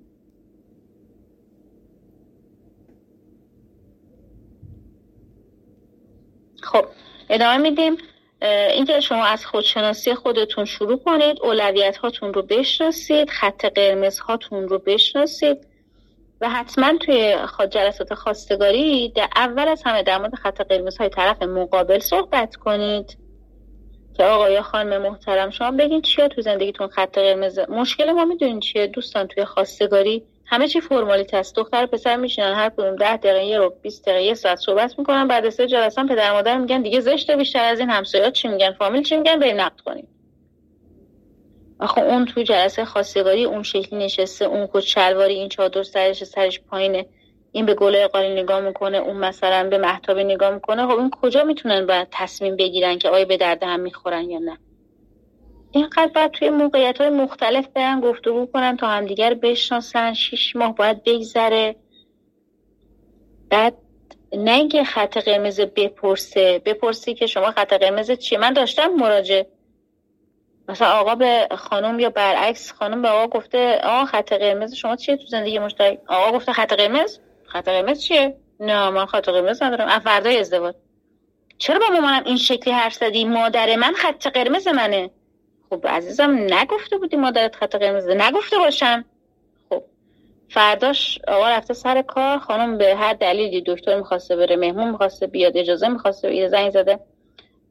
خب ادامه میدیم. اینکه شما از خودشناسی خودتون شروع کنید، اولویت هاتون رو بشناسید، خط قرمز هاتون رو بشناسید و حتما توی جلسات خواستگاری در اول از همه در مورد خط قرمز های طرف مقابل صحبت کنید که آقا یا خانم محترم شما بگین چیه تو زندگیتون خط قرمز. مشکل ما میدونین چیه دوستان؟ توی خواستگاری همه چی فرمالیته است. دختر و پسر میشینن هر کدوم ده دقیقه یه رو بیست دقیقه یه ساعت صحبت میکنن، بعد از سه جلسه پدر مادر میگن دیگه زشته، بیشتر از این همسایه‌ها چی میگن، فامیل چی میگن، بریم نقد کنیم. آخه اون تو جلسه خواستگاری اون شکلی نشسته، اون کت شلواری، این چادر سرش سرش پایینه، این به گله قالی نگاه میکنه، اون مثلا به مهتاب نگاه میکنه. خب این کجا میتونن باید تصمیم بگیرن که آیا به درد هم میخورن یا نه؟ اینقدر باید توی موقعیت‌های مختلف برن گفتگو کنن تا همدیگر بشناسن. شیش ماه باید بگذره. بعد نه اینکه خط قرمز بپرسه بپرسی که شما خط قرمز چیه. من داشتم مراجعه، مثلا آقا به خانم یا برعکس خانم به آقا گفته آقا خط قرمز شما چیه تو زندگی مشترک؟ آقا گفته خط قرمز خط قرمز چیه؟ نه من خط قرمز ندارم. فردای ازدواج چرا با مامانم این شکلی حرف زدی؟ مادر من خط قرمز منه. خب عزیزم نگفته بودی مادرت خط قرمز؟ نگفته باشم. خب فرداش آقا رفته سر کار، خانم به هر دلیلی دکتر میخواسته بره، مهمون میخواسته بیاد، اجازه میخواسته بگیره، زنگ زده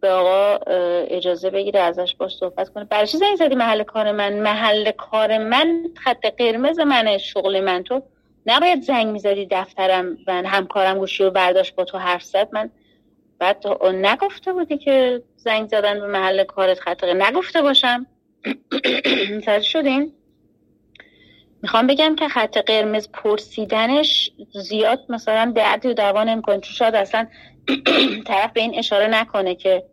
به آقا اجازه بگیره ازش باش صحبت کنه. برای چی زنگ زدی محل کار من؟ محل کار من خط قرمز منه، شغل من. تو نباید زنگ میزدی دفترم و همکارم گوشی رو برداشت با تو حرف زد. من بعد نگفته بودی که زنگ زدن به محل کارت خط قرمز، نگفته باشم. متوجه شدین؟ میخوام بگم که خط قرمز پرسیدنش زیاد مثلا دردی و دوا نمیکنه، چون شاید اصلا طرف به این اشاره نکنه که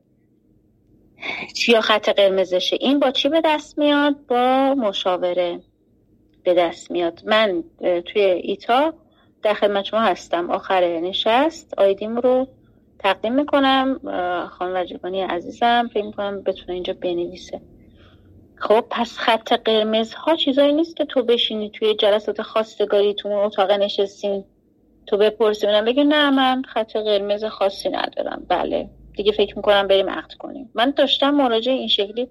چیا خط قرمزشه. این با چی به دست میاد؟ با مشاوره به دست میاد. من توی ایتا در خدمت شما هستم. آخر نشست آیدیم رو تقدیم میکنم. خانم وجیبانی عزیزم فکر میکنم بتونه اینجا بنویسه. خب پس خط قرمز ها چیزایی نیست که تو بشینی توی جلسات خواستگاری تو اتاق نشستین تو بپرسی اونم بگی نه من خط قرمز خاصی ندارم، بله دیگه فکر میکنم بریم عقد کنیم. من داشتم مراجعه این شکلی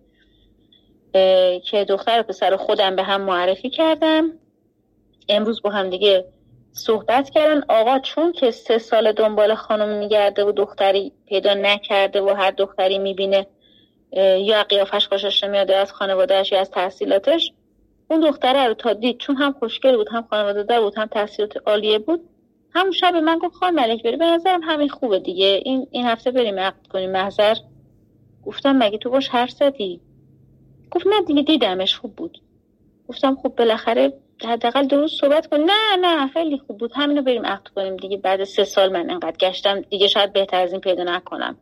که دختر و پسر خودم به هم معرفی کردم، امروز با هم دیگه صحبت کردن. آقا چون که سه سال دنبال خانم میگرده و دختری پیدا نکرده و هر دختری میبینه یا قیافش خوشش نمیاد از خانوادهش یا از تحصیلاتش، اون دختره رو تا دید چون هم خوشگل بود هم خانواده دار بود هم تحصیلات عالیه بود، همون شب به من گفت خانم ملک بری به نظرم همین خوبه دیگه، این این هفته بریم عقد کنیم محضر. گفتم مگه تو باش حرف زدی؟ گفت نه دیگه دیدمش خوب بود. گفتم خب بالاخره حداقل درست صحبت کن. نه نه خیلی خوب بود، همینو بریم عقد کنیم دیگه، بعد سه سال من انقدر گشتم دیگه شاید بهتر از این پیدا نکنم.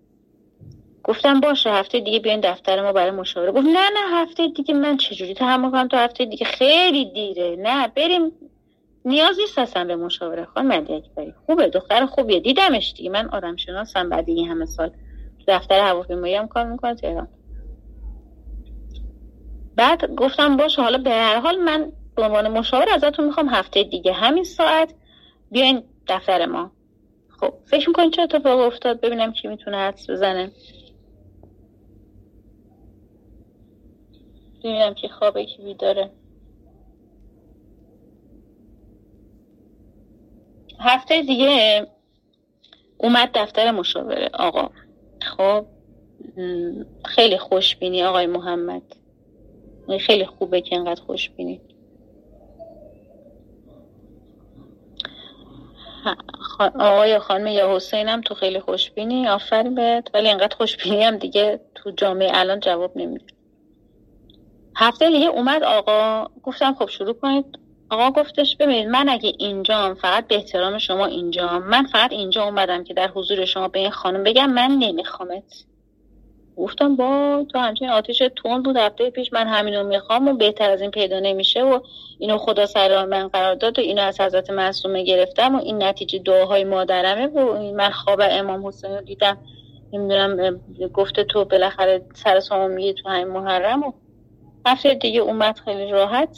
گفتم باشه هفته دیگه بیاین دفتر ما برای مشاوره. گفت نه نه هفته دیگه من چجوری تحمل کنم، تو هفته دیگه خیلی دیره، نه بریم نیاز نیست اصلا به مشاوره. خانم ملک بری خوبه، دختر خوبیه، دیدمش دیگه، من آدم شناسم، بعد این همه سال تو دفتر هواپیمایی هم کار میکنم تهران. بعد گفتم باشه حالا به هر حال من به عنوان مشاور ازتون میخوام هفته دیگه همین ساعت بیاین دفتر ما. خب فکر میکنین چه اتفاق افتاد؟ ببینم کی میتونه حدس بزنه. ببینم کی خوابه کی بیداره. هفته دیگه اومد دفتر مشاوره آقا. خب خیلی خوشبینی آقای محمد، خیلی خوبه که اینقدر خوشبینی. آقای خانم یا حسین هم تو خیلی خوشبینی، آفرین بهت، ولی اینقدر خوشبینی هم دیگه تو جامعه الان جواب نمیده. هفته دیگه اومد آقا، گفتم خب شروع کنید. آقا گفتش ببینید من اگه اینجام فقط به احترام شما اینجام، من فقط اینجا اومدم که در حضور شما به این خانم بگم من نمیخوامت. گفتم با تو همچنین آتیش تون بود هفته پیش، من همینو میخوام و بهتر از این پیدا نمیشه و اینو خدا سر من قرار داد و اینو از حضرت معصومه گرفتم و این نتیجه دعاهای مادرمه و من خواب امام حسین رو دیدم، نمیدونم گفته تو بالاخره سر سامو میگی تو همین محرم. و هفته دیگه اومد خیلی راحت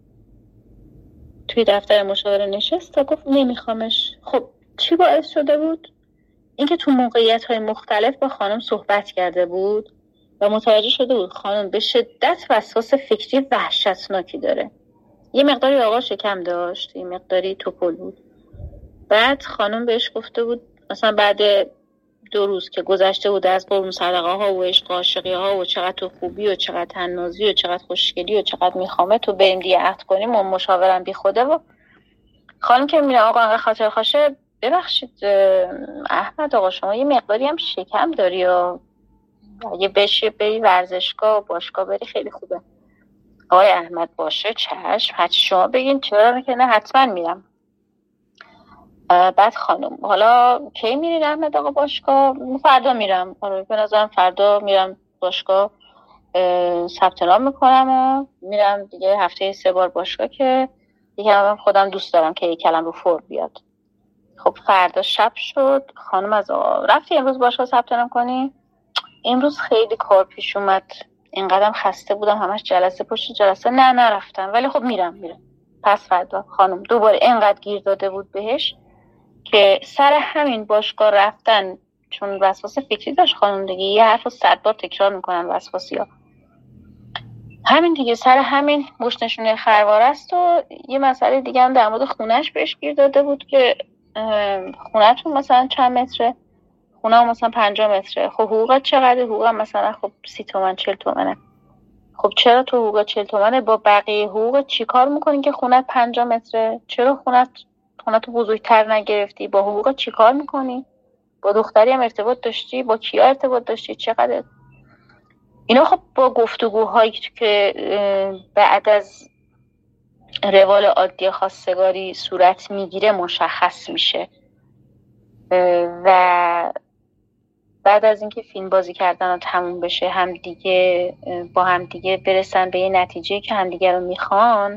توی دفتر مشاوره نشست تا گفت نمیخوامش. خب چی باعث شده بود؟ اینکه تو موقعیت‌های مختلف با خانم صحبت کرده بود و متوجه شده بود خانم به شدت وسواس فکری وحشتناکی داره. یه مقداری آقا شکم داشت، یه مقداری توپل بود. بعد خانم بهش گفته بود مثلا بعد دو روز که گذشته بود از قربون صدقه ها و عشق عاشقی ها و چقدر تو خوبی و چقدر تنازی و چقدر خوشگلی و چقدر میخوامه تو بریم دیگه عقد کنیم و مشاورم بی خوده. و خانم که میره آقا انقدر خاطر خواشه ببخشید احمد آقا شما یه مقداری هم شکم داری و اگه بشه بری ورزشگاه و باشگاه بری خیلی خوبه. آقای احمد باشه چشم، حتی شما بگین چرا که نه حتما میرم. بعد خانم حالا کی میرین احمد آقا باشگاه؟ فردا میرم. به نظرم فردا میرم باشگاه ثبت نام میکنم و میرم دیگه هفته سه بار باشگاه که دیگه هم خودم دوست دارم که یک کلم رو فور بیاد. خب فردا شب شد خانم از آقا رفتی امروز باشگاه ثبت نام کنی؟ امروز خیلی کار پیش اومد، اینقدرم خسته بودم همش جلسه پشت جلسه، نه نرفتم ولی خب میرم میرم. پس فردا خانم دوباره اینقدر گیر داده بود بهش که سر همین باشگاه رفتن، چون وسواس فکری داشت خانم دیگه، یه حرف رو صد بار تکرار میکنن وسواسی ها، همین دیگه سر همین مشت نشونه خروار است. و یه مسئله دیگه هم در مورد خونش بهش گیر داده بود که خونه‌تون مثلا چند متره؟ خونه مثلا پنجاه متره، خب حقوقت چقدر؟ حقوقم مثلا خب سی تومن چل تومنه. خب چرا تو حقوق چل تومنه با بقیه حقوق چی کار میکنی که خونت پنجاه متره؟ چرا خونت خونت رو بزرگتر نگرفتی؟ با حقوق چی کار میکنی؟ با دختری هم ارتباط داشتی؟ با کیا ارتباط داشتی؟ چقدر؟ اینا خب با گفتگوهایی که بعد از روال عادی خواستگاری صورت میگیره مشخص میشه. و بعد از اینکه فیلم بازی کردن رو تموم بشه، هم دیگه با هم دیگه برسن به یه نتیجه که هم دیگه رو میخوان،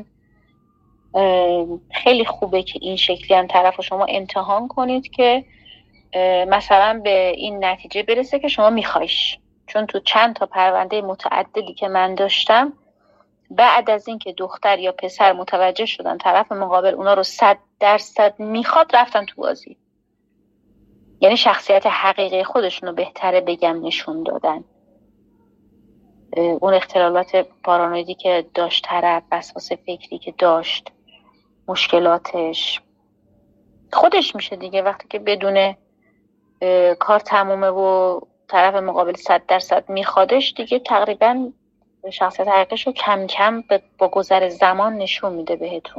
خیلی خوبه که این شکلی هم طرف شما امتحان کنید که مثلا به این نتیجه برسه که شما میخوایش. چون تو چند تا پرونده متعددی که من داشتم، بعد از اینکه دختر یا پسر متوجه شدن طرف مقابل اونا رو صد درصد میخواد، رفتن تو بازی. یعنی شخصیت حقیقی خودشون رو بهتره بگم نشون دادن. اون اختلالات پارانویدی که داشت طرف، وسواس فکری که داشت، مشکلاتش خودش میشه دیگه. وقتی که بدون کار تمومه و طرف مقابل صد درصد میخوادش، دیگه تقریبا شخصیت حقیقیش رو کم کم با گذر زمان نشون میده بهتون.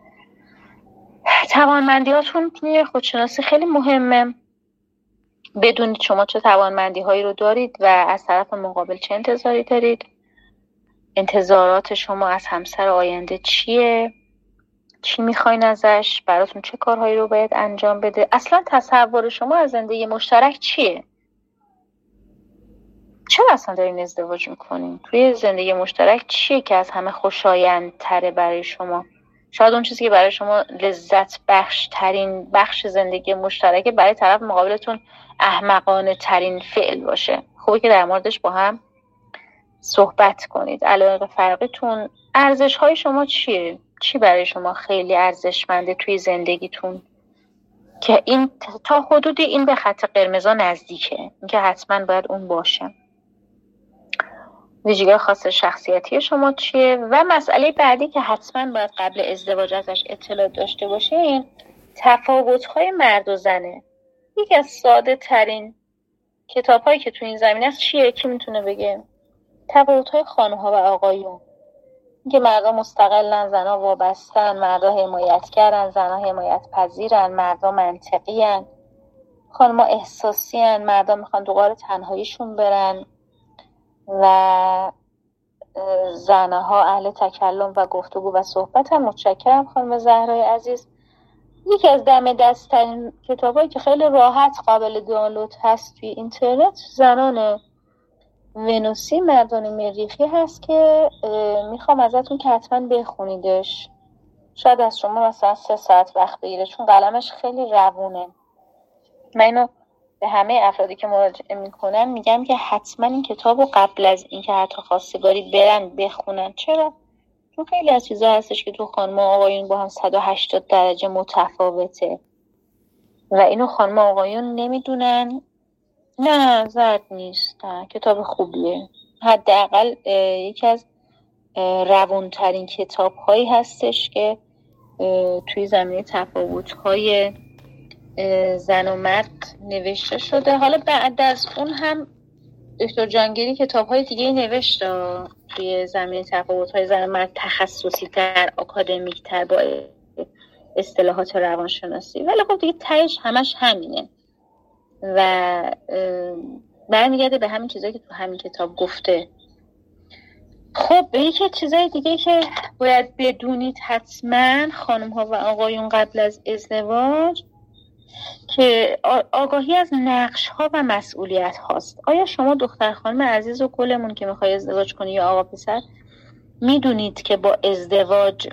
توانمندیاتون توی خودشناسی خیلی مهمه. بدونید شما چه توانمندی هایی رو دارید و از طرف مقابل چه انتظاری دارید. انتظارات شما از همسر آینده چیه؟ چی میخواین ازش؟ براتون چه کارهایی رو باید انجام بده؟ اصلا تصور شما از زندگی مشترک چیه؟ چرا اصلا دارین ازدواج میکنین؟ توی زندگی مشترک چیه که از همه خوشایندتره برای شما؟ شاید اون چیزی که برای شما لذت بخش ترین بخش زندگی مشترک برای طرف مقابلتون احمقانه ترین فعل باشه. خوبه که در موردش با هم صحبت کنید. علاقه فرقتون، ارزش های شما چیه؟ چی برای شما خیلی ارزشمنده توی زندگیتون که این تا حدودی این به خط قرمزا نزدیکه، این که حتما باید اون باشه. ویژگی خاص شخصیتی شما چیه؟ و مسئله بعدی که حتما باید قبل ازدواج ازش اطلاع داشته باشین، تفاوت‌های مرد و زنه. یکی از ساده ترین کتاب‌هایی که تو این زمینه است چیه؟ کی میتونه بگه؟ تفاوت‌های خانم‌ها و آقایون. اینکه مردا مستقلن، زنها وابستن، مردا حمایتگرن، زنها حمایت پذیرن، مردا منطقی‌ان، خانم‌ها احساسی‌ان، مردا میخوان تو غار تنهاییشون برن و زنها اهل تکلم و گفتگو و صحبت هم. متشکرم خانم زهرای عزیز. یکی از دم دست‌ترین کتابایی که خیلی راحت قابل دانلود هست توی اینترنت، زنان ونوسی مردان مریخی هست که میخوام ازتون که حتما بخونیدش. شاید از شما مثلا سه ساعت وقت بگیره چون قلمش خیلی روونه. من اینو به همه افرادی که مراجعه میکنن میگم که حتما این کتاب رو قبل از اینکه حتی خواستگاری برن بخونن. چرا؟ چون خیلی از چیزا هستش که تو خانم و آقایون با هم صد و هشتاد درجه متفاوته و اینو خانم و آقایون نمیدونن. نه زرد نیست، نه کتاب خوبیه. حداقل یکی از روان‌ترین کتاب هایی هستش که توی زمینه تفاوت های زن و مرد نوشته شده. حالا بعد از اون هم دکتر جانگیری کتاب های دیگه نوشته توی زمینه تفاوت های زن و مرد، تخصصی تر، آکادمیک تر، با اصطلاحات روانشناسی، ولی خب دیگه تهش همش همینه و برمیگرده به همین چیزایی که تو همین کتاب گفته. خب یکی چیزای دیگه که باید بدونید حتما خانم ها و آقایون قبل از ازدواج، که آگاهی از نقش ها و مسئولیت هاست. آیا شما دختر خانم عزیز و گلمون که میخوای ازدواج کنی یا آقا پسر، میدونید که با ازدواج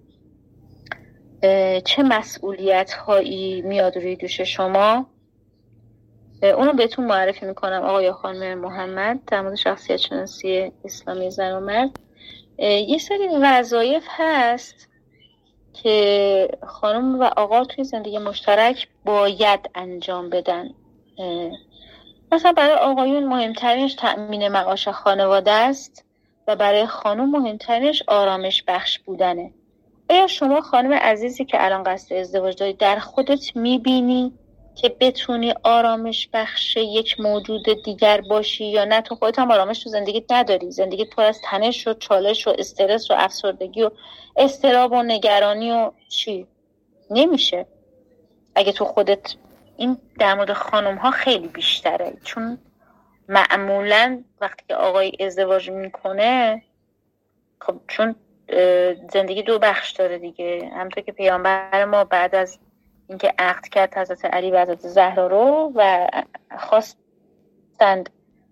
چه مسئولیت هایی میاد روی دوش شما؟ اونو بهتون معرفی میکنم آقا یا خانم محمد در مورد شخصیت شناسی اسلامی زن و مرد. یه سری وظایف هست که خانم و آقا توی زندگی مشترک باید انجام بدن. مثلا برای آقایون مهمترینش تأمین معاش خانواده است و برای خانم مهمترینش آرامش بخش بودنه. آیا شما خانم عزیزی که الان قصد ازدواج داری در خودت میبینی که بتونی آرامش بخش یک موجود دیگر باشی یا نه تو خودت هم آرامش تو زندگیت نداری. زندگیت پر از تنش و چالش و استرس و افسردگی و اضطراب و نگرانی و چی نمیشه اگه تو خودت. این در مورد خانم ها خیلی بیشتره، چون معمولا وقتی که آقای ازدواج میکنه خب چون زندگی دو بخش داره دیگه، همونطور که پیامبر ما بعد از اینکه عقد کرد حضرت علی و حضرت زهرا رو و خواستند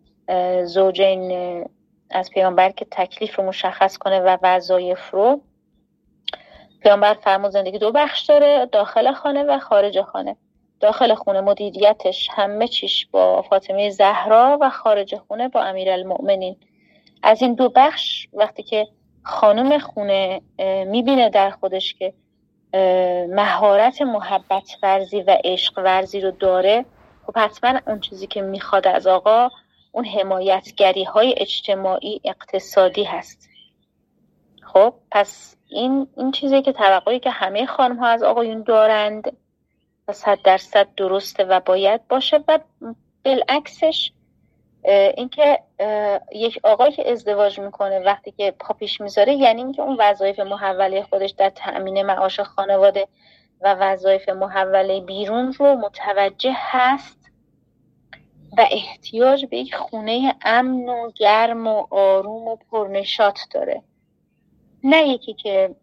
زوجین از پیامبر که تکلیف رو مشخص کنه و وظایف رو، پیامبر فرمود زندگی دو بخش داره، داخل خانه و خارج خانه. داخل خونه مدیریتش همه چیش با فاطمه زهرا و خارج خونه با امیرالمؤمنین. از این دو بخش وقتی که خانم خونه میبینه در خودش که مهارت محبت ورزی و عشق ورزی رو داره، خب حتما اون چیزی که میخواد از آقا اون حمایتگری های اجتماعی اقتصادی هست. خب پس این این چیزی که توقعی که همه خانم ها از آقایون دارند و صد درصد درسته و باید باشه. و بالعکسش اینکه یک آقایی که ازدواج میکنه وقتی که پا پیش میذاره، یعنی اینکه اون وظایف محوله خودش در تأمین معاش خانواده و وظایف محوله بیرون رو متوجه هست و احتیاج به یک خونه امن و گرم و آروم و پرنشاط داره، نه یکی که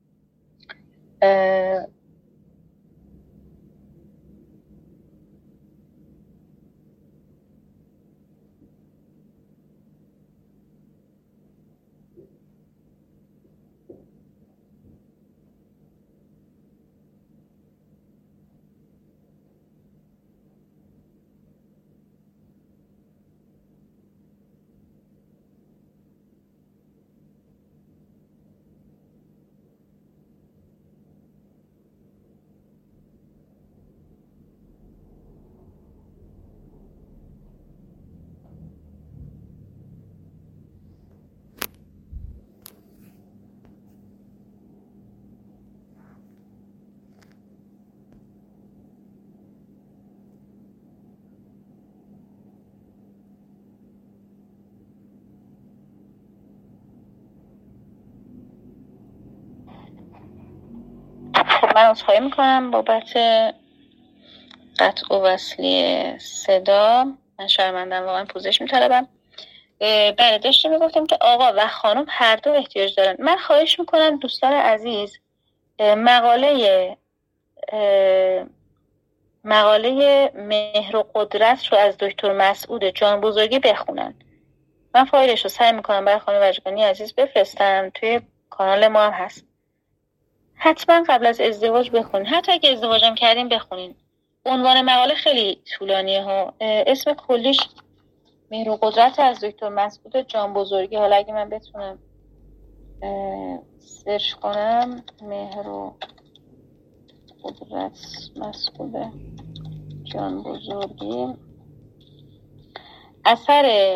من عذرخواهی میکنم بابت قطع و وصلی صدا، من شرمندم، واقعا پوزش میطلبم. بله داشتیم میگفتیم که آقا و خانم هر دو احتیاج دارن. من خواهش میکنم دوستان عزیز مقاله مقاله مهر و قدرت رو از دکتر مسعود جان بزرگی بخونن. من فایلش رو سعی میکنم برای خانم وجدانی عزیز بفرستم، توی کانال ما هم هست. حتما قبل از ازدواج بخونین، حتی اگه ازدواجم کردین بخونین. عنوان مقاله خیلی طولانیه ها، اسم کلیش مهر و قدرت از دکتر مسعود جان بزرگی. حالا اگه من بتونم سرچ کنم مهر و قدرت مسعود جان بزرگی، اثر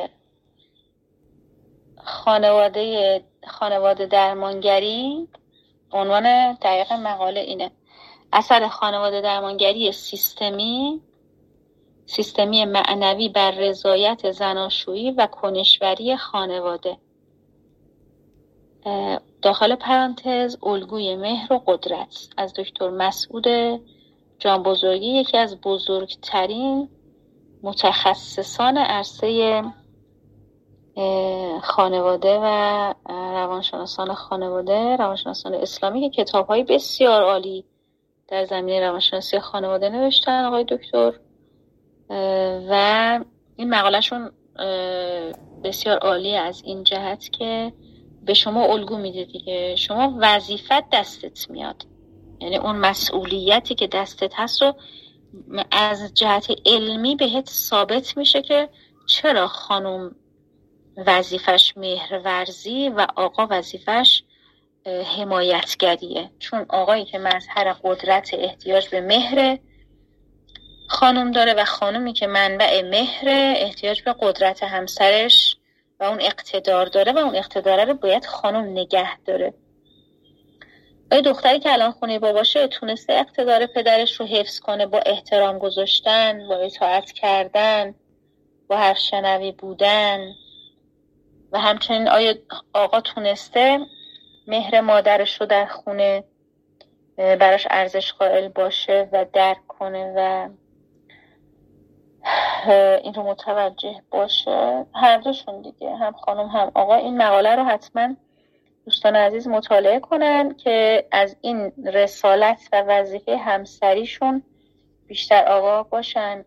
خانواده خانواده درمانگری، عنوان دقیق مقاله اینه: اثر خانواده درمانگری سیستمی سیستمی معنوی بر رضایت زناشویی و کنشوری خانواده. داخل پرانتز الگوی مهر و قدرت از دکتر مسعود جان بزرگی، یکی از بزرگترین متخصصان عرصه خانواده و روانشناسان خانواده، روانشناسان اسلامی، که کتاب‌های بسیار عالی در زمینه روانشناسی خانواده نوشتن آقای دکتر. و این مقالهشون بسیار عالی از این جهت که به شما الگو میده دیگه. شما وظیفت دستت میاد، یعنی اون مسئولیتی که دستت هست رو از جهت علمی بهت ثابت میشه که چرا خانم وظیفش مهرورزی و آقا وظیفش حمایتگریه. چون آقایی که مظهر قدرت احتیاج به مهر خانم داره و خانومی که منبع مهر احتیاج به قدرت همسرش و اون اقتدار داره و اون اقتدار رو باید خانم نگه داره. آیا دختری که الان خونه باباشه تونسته اقتدار پدرش رو حفظ کنه با احترام گذاشتن، با اطاعت کردن، با حرف شنوی بودن؟ و همچنین آیا آقا تونسته مهر مادرش رو در خونه براش ارزش قائل باشه و درک کنه و این رو متوجه باشه؟ هر دوشون دیگه، هم خانم هم آقا، این مقاله رو حتما دوستان عزیز مطالعه کنن که از این رسالت و وظیفه همسریشون بیشتر آگاه باشن.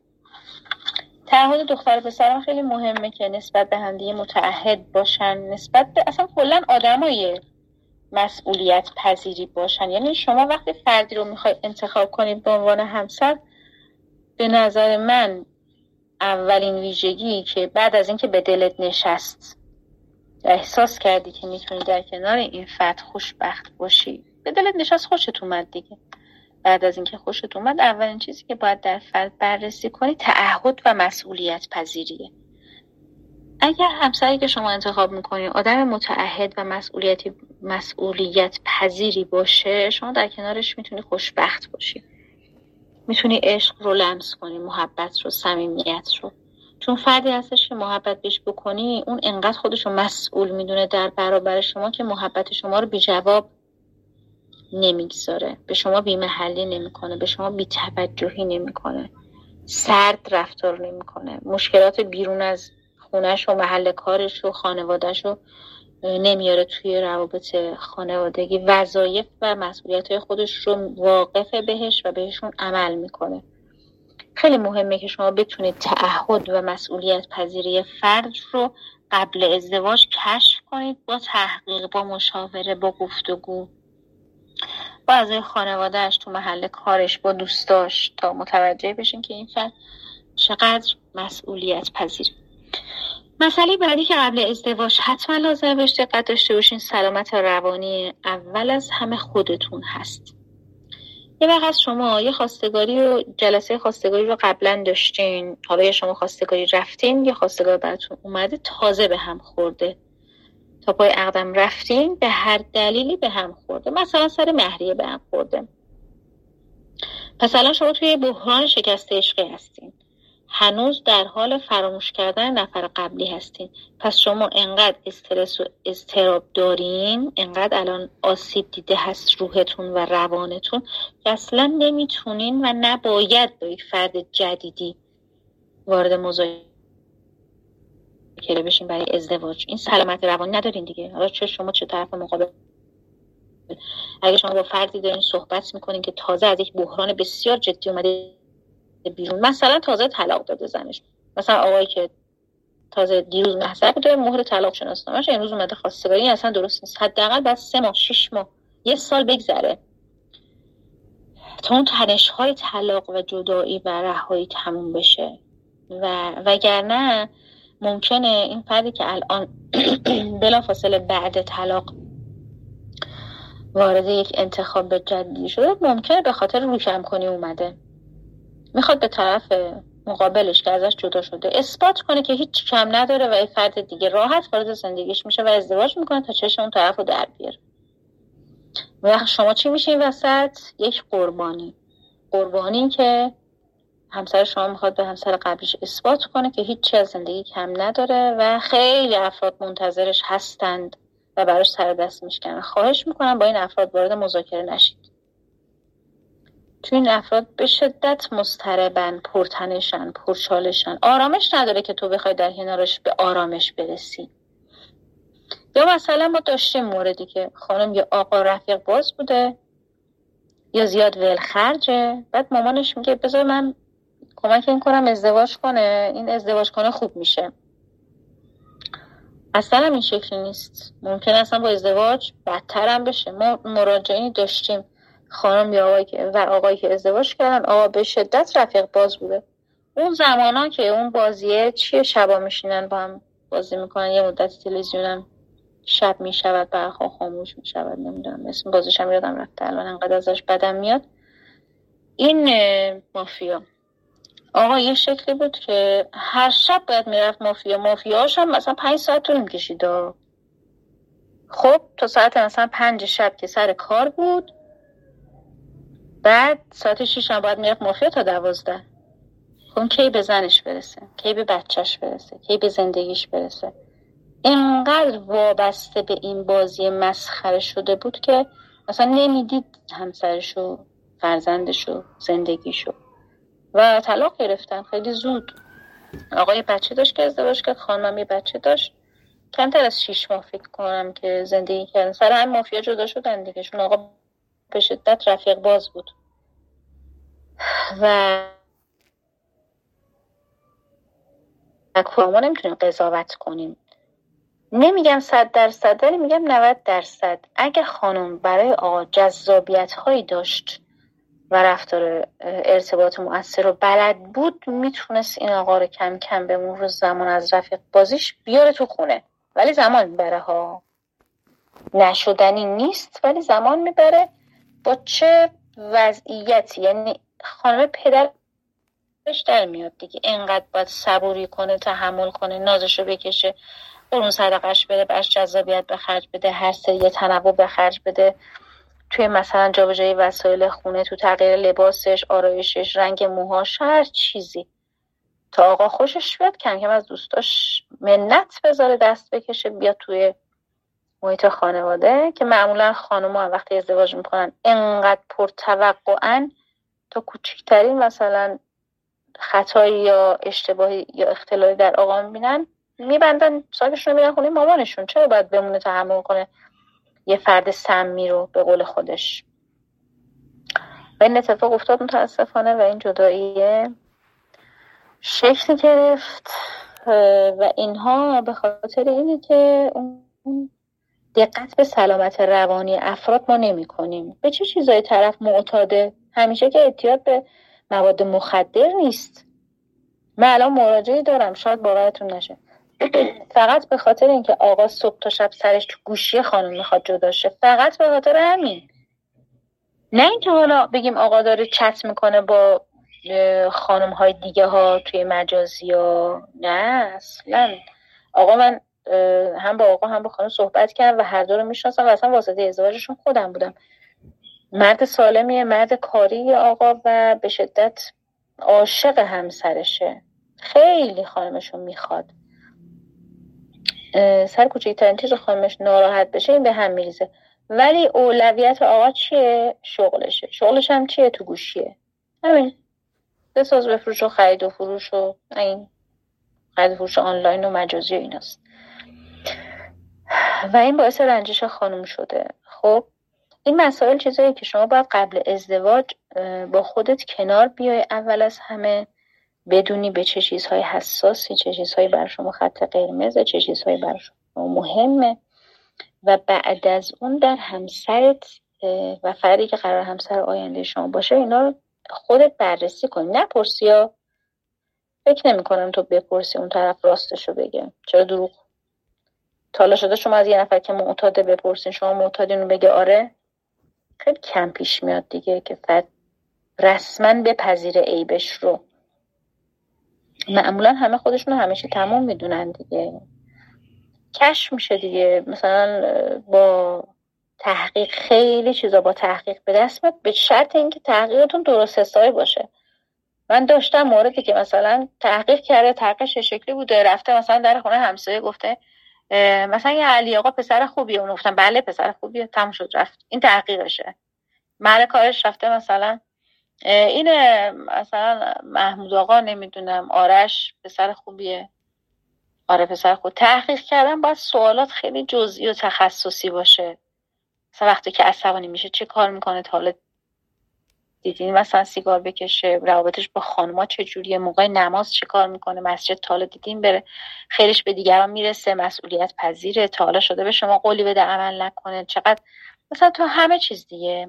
تعهد دختر و پسر خیلی مهمه که نسبت به همدیگه متعهد باشن، نسبت به اصلا کلا آدمای مسئولیت پذیری باشن. یعنی شما وقتی فردی رو میخوای انتخاب کنید به عنوان همسر، به نظر من اولین ویژگی که بعد از اینکه به دلت نشست و احساس کردی که میتونی در کنار این فرد خوشبخت باشی، به دلت نشست، خوشت اومد دیگه، بعد از اینکه خوشت اومد اولین چیزی که باید در فرد بررسی کنی تعهد و مسئولیت پذیریه. اگر همسری که شما انتخاب میکنی آدم متعهد و مسئولیت مسئولیت پذیری باشه، شما در کنارش میتونی خوشبخت باشی، میتونی عشق رو لمس کنی، محبت رو، صمیمیت رو. چون فردی هستش که محبت بهش بکنی اون انقدر خودش رو مسئول میدونه در برابر شما که محبت شما رو بی جواب نمیگذاره، به شما بی محلی نمیکنه، به شما بی توجهی نمیکنه، سرد رفتار نمیکنه، مشکلات بیرون از خونش و محل کارش و خانوادهش رو نمیاره توی روابط خانوادگی. وظایف و مسئولیت‌های خودش رو واقفه بهش و بهشون عمل میکنه. خیلی مهمه که شما بتونید تعهد و مسئولیت پذیری فرد رو قبل ازدواج کشف کنید، با تحقیق، با مشاوره، با گفتگو با اعضای خانواده‌اش، تو محل کارش، با دوستاش، تا متوجه بشین که این فرد چقدر مسئولیت پذیره. مسئله بعدی که قبل ازدواج حتما لازم بهش دقت داشته باشین سلامت روانی اول از همه خودتون هست. یه وقت شما یه خواستگاری رو جلسه خواستگاری رو قبلا داشتین، حالا یا شما خواستگاری رفتین یا خواستگار براتون اومده تازه به هم خورده، تا پای عقدم رفتین به هر دلیلی به هم خورده، مثلا سر مهریه به هم خورده، پس الان شما توی بحران شکست عشقی هستین، هنوز در حال فراموش کردن نفر قبلی هستین. پس شما انقدر استرس و اضطراب دارین، انقدر الان آسیب دیده هست روحتون و روانتون که اصلا نمیتونین و نباید با یک فرد جدیدی وارد مذاکره بشین برای ازدواج. این سلامت روانی ندارین دیگه، حالا چه شما چه طرف مقابل. اگه شما با فردی دارین صحبت میکنین که تازه از یک بحران بسیار جدی اومده بیرون، مثلا تازه طلاق داده زنش، مثلا آقایی که تازه دیروز محضر بوده مهر طلاق شناسنامه‌اش امروز اومده خواستگاری، این اصلا درست نیست. حداقل بعد سه ماه، شش ماه، یه سال بگذره تا اون تنش‌های طلاق و جدایی و رهایی تموم بشه، و وگرنه ممکنه این فردی که الان بلافاصله بعد طلاق وارد یک انتخاب جدیدی شده، ممکنه به خاطر روشن کنی اومده، میخواد به طرف مقابلش که ازش جدا شده اثبات کنه که هیچ کم نداره و این فرد دیگه راحت وارد زندگیش میشه و ازدواج میکنه تا چشم اون طرف رو در بیاره. و شما چی میشه این وسط؟ یک قربانی. قربانی که همسر شما میخواد به همسر قبلیش اثبات کنه که هیچ چی از زندگی کم نداره و خیلی افراد منتظرش هستند و براش سر دست میشکنن. خواهش میکنم با این افراد وارد مذاکره نشید. چون این افراد به شدت مضطربن، پرتنشن، پرچالشن، آرامش نداره که تو بخوای در کنارش به آرامش برسی. یا مثلا ما داشتیم موردی که خانم یا آقا رفیق باز بوده یا زیاد ولخرجه، بعد مامانش میگه بذار من کمک این کنم ازدواج کنه، این ازدواج کنه خوب میشه. اصلا این شکلی نیست، ممکن اصلا با ازدواج بدتر هم بشه. ما مراجعینی داشتیم خانم یا آقایی که و آقایی که ازدواج کردن، آقا به شدت رفیق باز بوده. اون زمانا که اون بازیه چیه، شبا میشینن با هم بازی میکنن، یه مدت تلویزیونم شب میشود برخوا خاموش میشود، نمیدونم اسم بازیش هم یادم رفته الان، انقدر ازش بدم میاد. این مافیا آقا یه شکلی بود که هر شب باید میرفت مافیا، مافیاش هم مثلا پنج ساعت طول میکشید. خب تا ساعت مثلا پنج شب که سر کار بود بعد ساعت شیش هم باید میرفت مافیا تا دوازده. خب کی به زنش برسه، کی به بچهش برسه، کی به زندگیش برسه. اینقدر وابسته به این بازی مسخره شده بود که اصلا نمیدید همسرشو، فرزندشو، زندگیشو. و طلاق گرفتن خیلی زود. آقای بچه داشت که ازدواج کرد، خانمم یه بچه داشت. کمتر از شیش ماه فکر کنم که زندگی کردن. سر هم مافیا جدا شدن دیگه، چون آقا به شدت رفیق باز بود. و ما نمیتونیم قضاوت کنیم. نمیگم صد درصد، ولی میگم نود درصد. اگه خانم برای آقا جذابیت هایی داشت و رفتار ارتباط مؤثر رو بلد بود، میتونست این آقا رو کم کم به مرور زمان از رفیق بازیش بیاره تو خونه. ولی زمان میبره ها، نشدنی نیست ولی زمان میبره. با چه وضعیتی؟ یعنی خانم پدرش در میاد دیگه، اینقدر باید صبوری کنه، تحمل کنه، نازشو بکشه، اون صدقش بده، برش جذابیت به خرج بده، هر سری یه تنوع به خرج بده توی مثلا جابجایی وسایل خونه، تو تغییر لباسش، آرایشش، رنگ موهاش، هر چیزی، تا آقا خوشش بیاد کم کم از دوستاش منت بذاره، دست بکشه، بیاد توی محیط خانواده. که معمولا خانم‌ها وقتی ازدواج میکنن انقدر پرتوقعن تا کوچکترین مثلا خطایی یا اشتباهی یا اختلالی در آقا میبینن، میبندن ساکشون رو، میرن خونه مامانشون. چرا باید بمونه تحمل کنه یه فرد سمی رو، به قول خودش؟ و این اتفاق افتاد متاسفانه و این جداییه شکل گرفت. و اینها به خاطر اینه که اون دقت به سلامت روانی افراد ما نمی کنیم. به چه چیزای طرف معتاده؟ همیشه که اعتیاد به مواد مخدر نیست. من الان مراجعه دارم، شاید باورتون نشه، فقط به خاطر اینکه آقا صبح تا شب سرش تو گوشی خانم میخواد جدا شه، فقط به خاطر همین. نه اینکه حالا بگیم آقا داره چت میکنه با خانم های دیگه ها توی مجازی ها، نه اصلا. آقا من هم با آقا هم با خانم صحبت کردم و هر دو رو میشناسم و اصلا واسطه ازدواجشون خودم بودم. مرد سالمیه، مرد کاری آقا و به شدت عاشق همسرشه، خیلی خانمشون میخواد. سر کوچکترین چیز خانمش ناراحت بشه این به هم میریزه. ولی اولویت آقا چیه؟ شغلشه. شغلش هم چیه؟ تو گوشیه. همین بساز بفروش و خرید و فروش و این خرید و فروش آنلاین و مجازی و ایناست. و این باعث رنجش خانم شده. خب این مسائل چیزایی که شما باید قبل ازدواج با خودت کنار بیای، اول از همه بدونی به چه چیزهای حساسی، چه چیزهایی بر شما خط قرمزه، چه چیزهایی بر شما مهمه. و بعد از اون در همسرت و فردی که قرار همسر آینده شما باشه اینا رو خودت بررسی کن. نپرسی یا فکر نمی کنم تو بپرسی اون طرف راستشو بگه. چرا دروغ؟ تا حالا شده شما از یه نفر که معتاده بپرسین شما معتادین رو بگه آره؟ خیلی کم پیش میاد دیگه که فرد رسما بپذیره عیبش رو. معمولا همه خودشون رو همیشه تمام میدونن دیگه. کشف میشه دیگه، مثلا با تحقیق خیلی چیزا با تحقیق به دست میاد، به شرط اینکه تحقیقتون درست حسابی باشه. من داشتم موردی که مثلا تحقیق کرده، تحقیقش چه شکلی بوده، رفته مثلا در خونه همسایه گفته مثلا یه علی آقا پسر خوبیه، اون گفتن بله پسر خوبیه، تموم شد رفت. این تحقیقشه. محل کارش رفته مثلا اینه مثلا محمود آقا نمیدونم آرش پسر خوبیه، آره پسر خوب. تحقیق کردن باید سوالات خیلی جزئی و تخصصی باشه. مثلا وقتی که عصبانی میشه چه کار میکنه، تا حالا دیدین مثلا سیگار بکشه، روابطش با خانوما چه جوریه، موقع نماز چه کار میکنه، مسجد تا حالا دیدین بره، خیلیش به دیگران میرسه، مسئولیت پذیره، تا حالا شده به شما قولی بده عمل نکنه، چقدر مثلا تو همه چیز دیگه.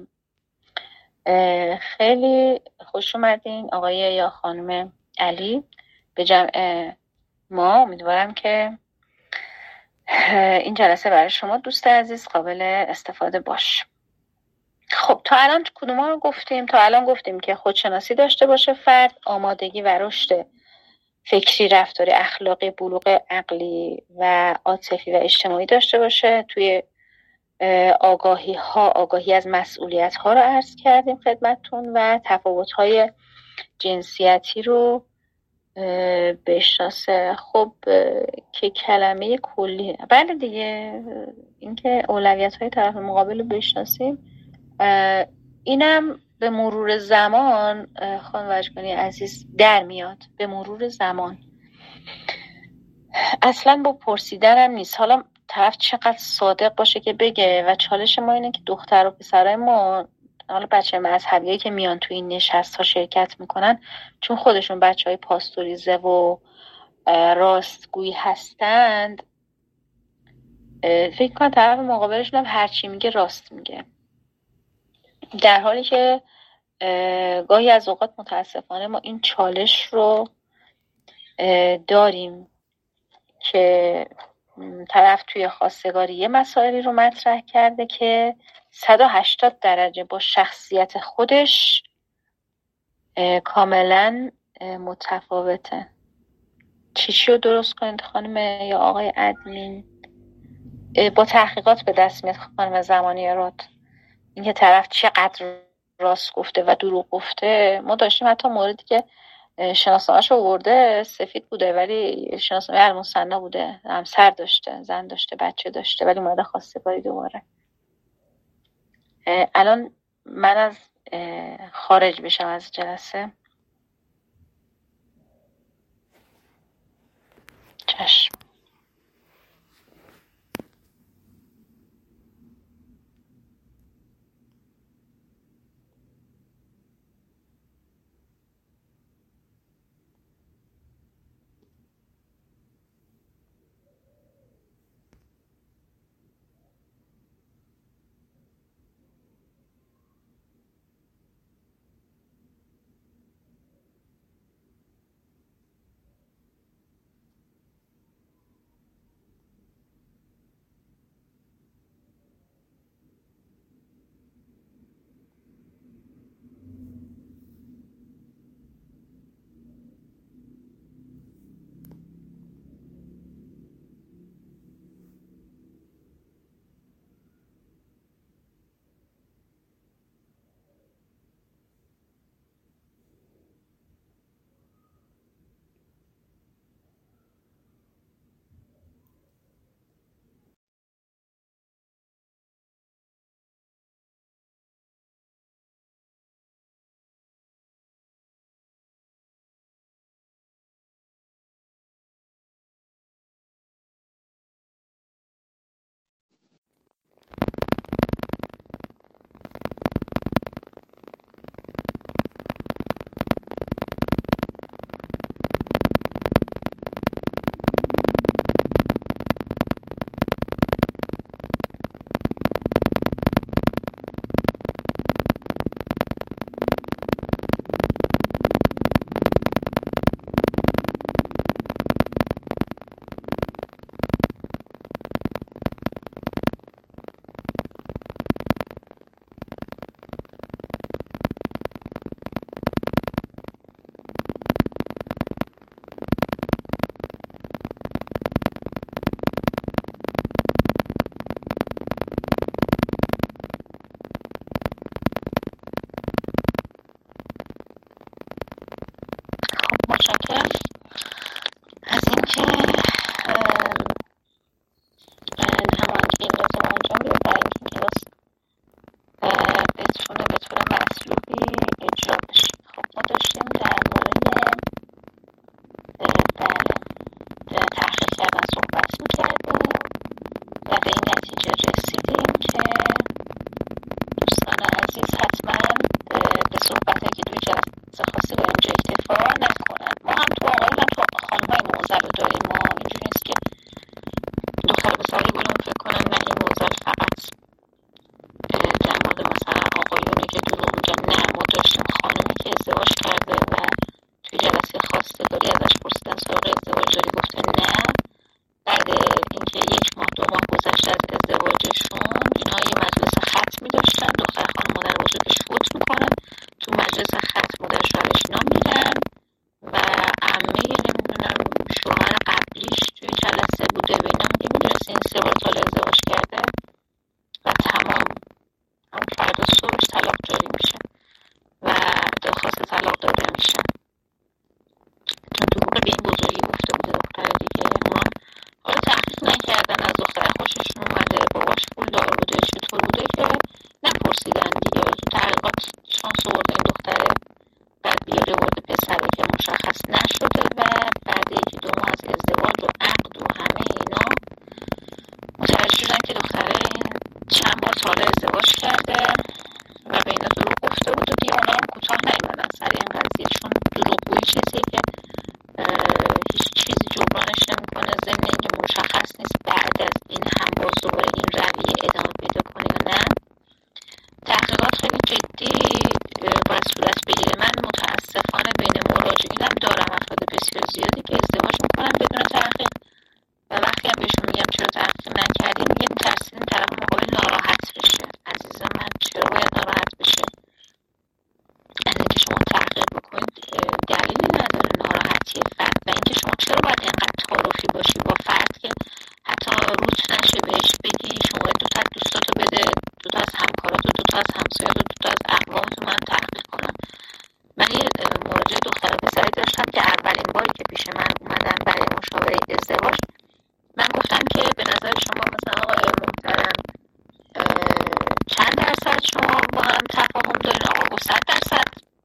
خیلی خوش اومدین آقای یا خانم علی به جمع ما. امیدوارم که این جلسه برای شما دوست عزیز قابل استفاده باش. خب تا الان کدوم ها رو گفتیم؟ تا الان گفتیم که خودشناسی داشته باشه فرد، آمادگی و رشد فکری، رفتاری، اخلاقی، بلوغ عقلی و عاطفی و اجتماعی داشته باشه توی آگاهی ها آگاهی از مسئولیت ها رو عرض کردیم خدمتتون و تفاوت های جنسیتی رو بشناسه. خب که کلمه کلی بله دیگه، اینکه اولویت های طرف مقابل رو بشناسیم، اینم به مرور زمان خانم وجگانی عزیز در میاد. به مرور زمان اصلا با پرسیدن هم نیست. حالا طرف چقدر صادق باشه که بگه. و چالش ما اینه که دختر و پسرای ما، حالا بچه مذهبیایی که میان تو این نشست ها شرکت میکنن، چون خودشون بچه های پاستوریزه و راستگویی هستند، فکر کنم طرف مقابلشون هم هرچی میگه راست میگه، در حالی که گاهی از اوقات متاسفانه ما این چالش رو داریم که طرف توی خواستگاری یه مسائلی رو مطرح کرده که صد و هشتاد درجه با شخصیت خودش کاملا متفاوته. چی چی رو درست کنید خانم یا آقای ادمین؟ با تحقیقات به دست میاد خانم زمانیارات اینکه طرف چقدر راست گفته و دروغ گفته. ما داشتیم حتی موردی که شناسنامه‌اش آورده سفید بوده ولی شناسنامه المثنا بوده، همسر داشته، زن داشته، بچه داشته، ولی مورد خواستگاری دوباره. الان من از خارج بشم از جلسه. چشم. جدی باید صورت بگیره. من متاسفانه بین مراجعینم دارم افراد بسیار زیادی که ازدواج میکنن بدون تحقیق و وقتی هم بهشون میگم چرا تحقیق نکردی میگه ترسیدیم طرف مقابل ناراحت بشه. عزیز من چرا باید ناراحت بشه؟ از اینکه شما تحقیق بکنید دلیلی نداره ناراحتی فرد و اینکه شما چرا باید اینقدر تعارفی باشی با فرد که حتی روت نشه بهش بگی شما دو تا دوستاتو بده، دو تا از همکاراتو، دو تا از همسایه‌تو، دو تا از اقوامتو من تحقیق کنم. من یه مراجعه دختر پسری داشتم که اولین باری که پیش من اومدن برای مشاوره ازدواج من گفتم که به نظر شما مثلا آقای محترم چند درصد شما با هم تفاهم دارین؟ آقا گفت صد درصد.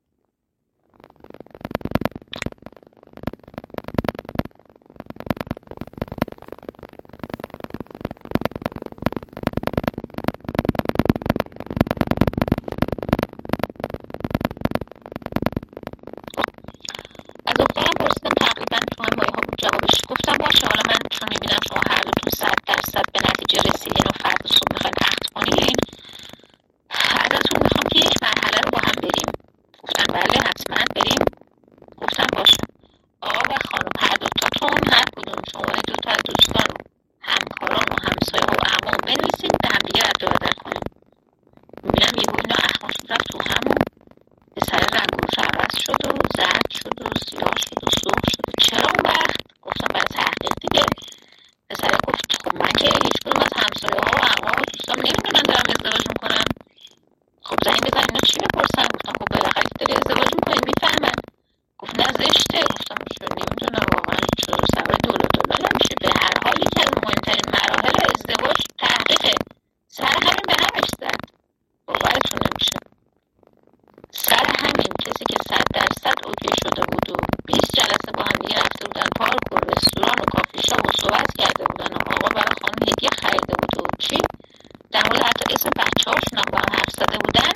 از دخترم پرسیدم تقریبا تو هم مایه ها بود جوابش. گفتم باشه حالا من چون میبینم شما هر دوتون صد درصد به نتیجه رسیدین و فردا صبح میخواین عقد کنین ازتون میخوام که یک مرحله رو با هم بریم. گفتن بله حتما بریم. گفتم باشه آقا و خانم هر دوتاتون هر کدوم شما دو تا از دوستان و همکاران و همسایه و اعمام بنویسید به هم دیگه رد و بدل کنیم. میبینم یهو اینا اخماشون رفت تو هم و به سر رنگ و روش عوض شد و زرد شد و سیاه شد و سرخ شد. چرا اون وقت؟ گفتم برای تحقیق دیگه. پسر گفت خب من که هیچ کدوم از همسایه ها و اقوام و دوستام نمیدونن دارم ازدواج میکنم. خب زنگ بزن اینا چی بپرسن؟ گفتم خب بالاخره که داری ازدواج میکنی میفهمن. گفت نه زشته. گفتم چرا نمیدونم واقعا چرا سوار دور و دوران نمیشه. به هر حالی که مهمترین مراحل ازدواج تحقیقه. سر همین به همش زد. باورتون نمیشه. سر همین کسی که صد درصد اوکی شده بود و بیست جلسه با هم دیگه رفته بودن پارک و رستوران و کافی شاپ و صحبت کرده بودن و آقا برای خانم هدیه خریده بود و چی در مورد حتی اسم بچه هاشون هم با هم حرف زده بودن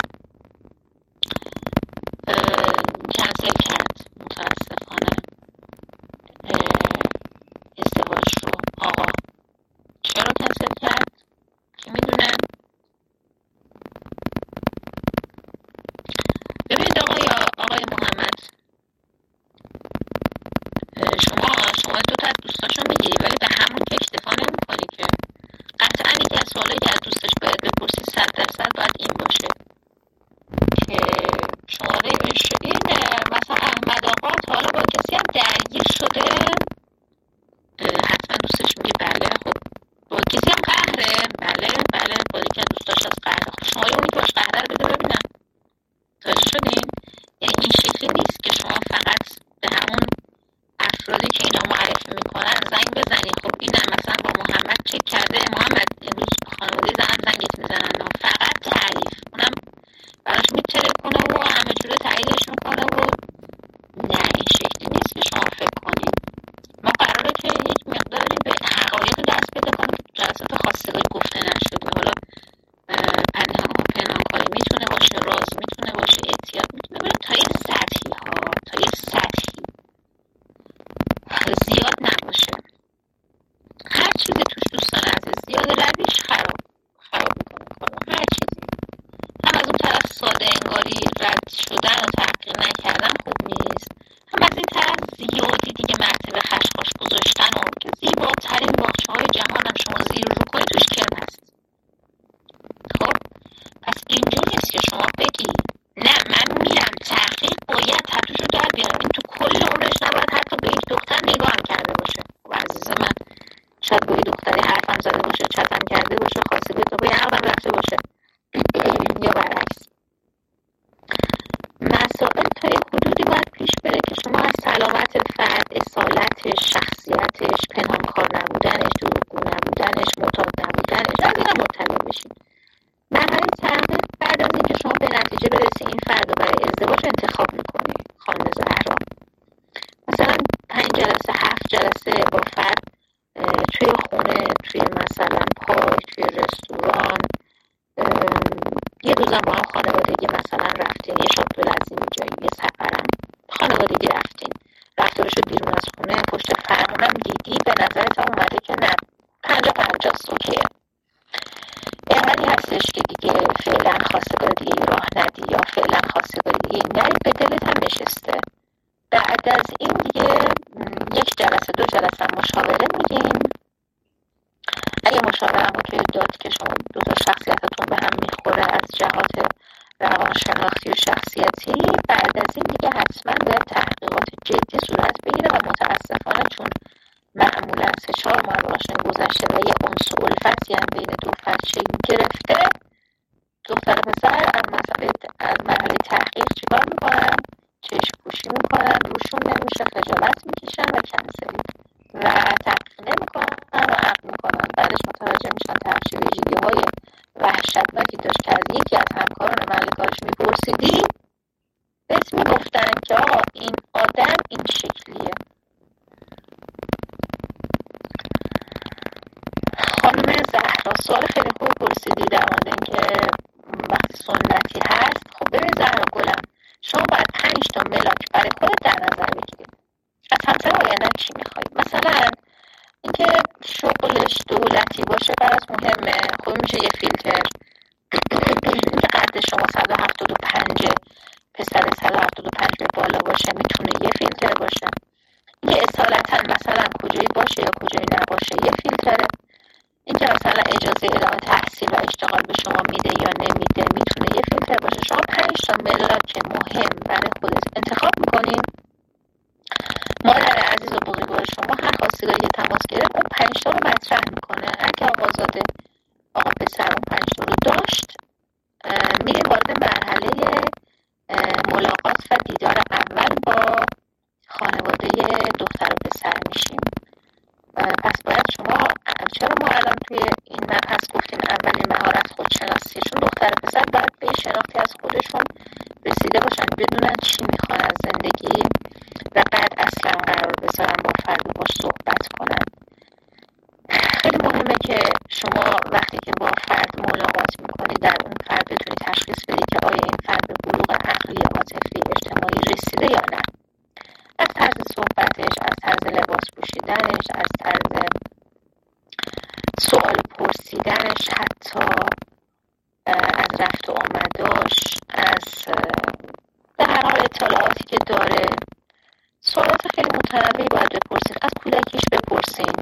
کنسل کرد متاسفانه ازدواج رو. آقا چرا کنسل کرد؟ کی میدونه؟ ببینید آقای آقای محمد شما شما دو تا از دوستاشو میگیری ولی به همون که اکتفا نمی‌کنی که قطعا یکی از سوالایی که از دوستش باید بپرسی صد درصد باید این باشه که شماره این مثلا احمد آقا تا حالا با کسی هم درگیر شده؟ حتما دوستش میگه بله. خب با کسی هم قهره؟ بله بله با یکی از دوستاش از قهره. خب شماره اونی که باش قهره رو بده ببینم. توجه شدین؟ یعنی این شکلی نیست که شما فقط به همون افرادی که اینا معرفی میکنن زنگ بزنید. خب اینم مثلا با محمد چک کرده محمد امروز خانواده زنم زنگت میزنن فقط تعریف اونم براش میتره کنه و همه جوره تاییدش میکنه و نه این شکلی نیست که شما فکر کنید. ما قراره که یک مقداری به حقایق دست پیدا کنیم که جلسات خواستگاری گفته نشده. حالا پنهان پنهانکاری میتونه باشه، راز میتونه باشه، احتیاط میتونه باشه تا یه سطحی ها تا یه سطحی زیاد نباشه. هر چیزی توش دوستان عزیز زیاد رویش خراب خراب میکنه کارو. هر چیزی هم از اون طرف ساده انگاری رد شدن و تحقیق نکردن خوب نیست، هم از این طرف زیادی دیگه مرتبه خشخاش گذاشتن و که زیباترین باغچه های جهان هم شما زیر رو کنید توش کرم هست. خب پس اینجور نیست که شما بگی نه من میرم تحقیق باید تحقیقشو در بیارم. این تو کل عمرش نباید حتی به یک دختر نگاه هم کرده باشه. و عزیز من شاید با یک دختری حرفم زده باشه، چتم کرده باشه، خواسته به تو به عقدم رفته باشه یا برعکس. مسائل تا یه حدودی باید پیش بره که شما از سلامت فرد، اصالتش، شخصیتش، پنهانکار نبودنش، دروغگو نبودنش، معتاد نبودنش از اینا مطلع بشید. مرحله تحقیق بعد از اینکه شما به نتیجه برسی این فرد رو برای ازدواج انتخاب میکنی خانم زهرا، مثلا پنج جلسه هفت جلسه با فرد توی خونه، توی مثلا پارک، توی رستوران، یه روزم با هم خانوادگی مثلا رفتین یه شاب بلزین جایی، یه سفرم خانوادگی رفتین رفته بشد بیرون از خونه پشت فرمونم دیدی به نظرت اومده که نه پنجا پنجا سوکه اینقدی هستش که دیگه فعلا خواستگار دیگه راه راه ندی یا فعلا خواستگاری دیگه نری، به دلت هم نشسته. بعد از این دیگه یک جلسه دو جلسه مشاوره میگین. اگه مشاوره هم که داد که شما دو تا شخصیتتون به هم میخوره از جهات روانشناختی و شخصیتی، بعد از این دیگه حتما باید تحقیقات جدی صورت بگیره و متاسفانه چون معمولا سه چهار ماه روشن گذشته و یه انس و الفتی هم بین دو فرد شکل گرفته، دختر پسر از مسئله از مرحله تحقیق چیکار میکنن؟ چشم پوشی میکنن، روشون نمیشه، خجالت میکشن و کنسلی و تحقیق نمیکنن و عقل میکنن. بعدش متوجه میشن تحقیق ویژگی های وحشتناکی داشت که از یکی از همکاران محل کارش میپرسیدی بهت میگفتن که آقا این آدم این شکلیه. خانم زهرا سوال خیلی خوب پرسیدی در مورد اینکه وقتی سنتی هست. خب ببین زهرا گلم، شما باید پنج تا ملاک برای خودت در نظر بگیرید. از همسر آینده چی میخوای؟ مثلا اینکه شغلش دولتی باشه برات مهمه، خب میشه یه فیلتر. اینکه قد شما صد و هفتاد و پنج، پسر صد و هفتاد و پنج به بالا باشه میتونه یه فیلتر باشه. اینکه اصالتا مثلا کجایی باشه یا کجایی نباشه یه فیلتره. اینکه مثلا اجازه ادامه تحصیل و اشتغال به شما میده یا نمیده میتونه یه فیلتر باشه. شما پنج تا ملاک مهم برای خودت انتخاب میکنین. مادر عزیز و بزرگوار شما هر خواستگاری تماس گرفت اون پنج تا رو مطرح میکنه. اگه آقازاده آقا پسر اون پنج تا رو داشت، میریم وارد مرحله ملاقات و دیدار اول با خانواده دختر و پسر میشیم. پس باید شما، چرا ما الان توی این مبحث گفتیم اولین مهارت خودشناسیشون، دختر و پسر باید به شناختی از خودشون رسیده باشن، بدونن چی میخوان از زندگی و بعد اصلا قرار بذارن با فرد باش صحبت کنن. خیلی مهمه که شما وقتی که با فرد ملاقات میکنید در اون فرد بتونید تشخیص بدید که آیا این فرد به بلوغ عقلی، عاطفی، اجتماعی رسیده یا نه. از طرز صحبتش، از طرز لباس پوشیدنش، از طرز سوال پرسیدنش، حتی از رفت و آمداش، از به هر حال اطلاعاتی که داره. سوالات خیلی متنوعی باید بپرسید. از کودکیش بپرسین.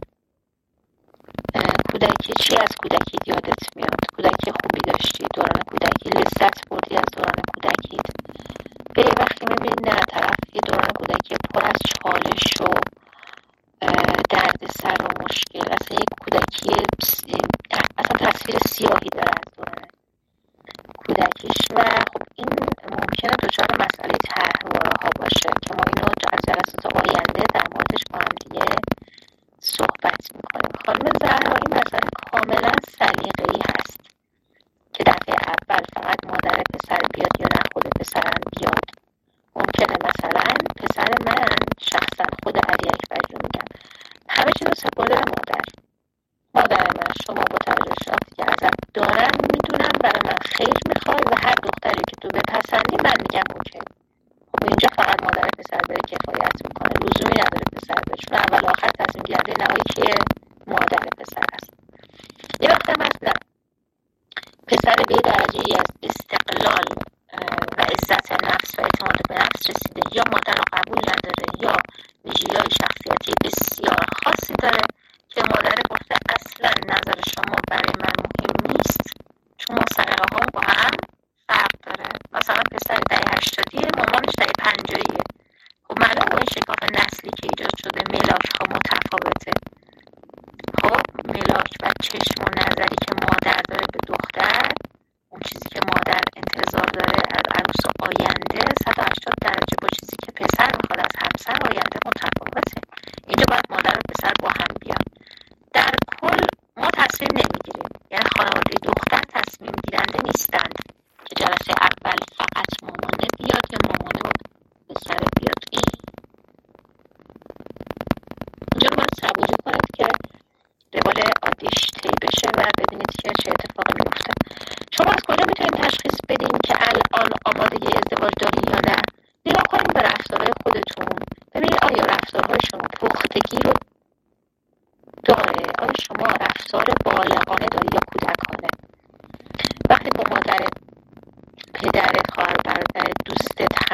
کودکی چی از کودکی یادت میاد؟ کودکی خوبی داشتی؟ دوران کودکی لذت بردی از دوران کودکیت؟ به وقتی میبینید نه طرف یه دوران کودکی پر از چالش و درد سر و مشکل، اصلا یک کودکی اصلا تصویر سیاهی داره از دوران کودکیش و خب این ممکنه دچار مسئله طرحواره ها باشه که ما اینو از جلسات آینده در موردش با هم دیگه صحبت میکنیم. خانم زهرا این مسئله کاملا سلیقه‌ای هست که دفعه اول فقط مادر پسر بیاد یا نه خود پسرم بیاد. ممکنه مثلا پسر من شخصا خود علی اکبر رو میگم همه چیز رو سپرده به مادر. مادر من شما با توجه شناختی که ازت دارم میدونم برای من خیر میخوای و هر دختری که تو بپسندی من میگم اوکی. خب اینجا فقط مادر پسر بره کفایت میکنه، لزومی نداره پسر بره، چون اول آخر تصمیم گیرنده نهایی که مادر پسر است. یه وقت هم هست پسر به درجه ای از استقلال و عزت نفس و اعتماد به نفس رسیده، یا مادر رو قبول نداره یا ویژگی‌های شخصیتی بسیار خاصی داره که مادر گفته اصلا نظر شما برای من مهم نیست چون ما سلیقه ها با هم فرق داره. مثلا پسر دهه هشتادیه، مامانش دهه پنجاهیه. خب معلومه با این شکاف نسلی که ایجاد شده ملاک ها متفاوته. خب ملاک و چشم و نظری که مادر داره به دختر، اون چیزی که مادر انتظار داره از عروس آینده صد و هشتاد درجه با چیزی که پسر میخواد از همسر آینده متفاوته. اینجا باید مادر و پسر با هم بیان. در کل ما تصمیم نمیگیریم، یعنی خانواده دختر تصمیم گیرنده نیستند که جلسه اول فقط مامانه بیاد یا مامانه و پسر بیاد. این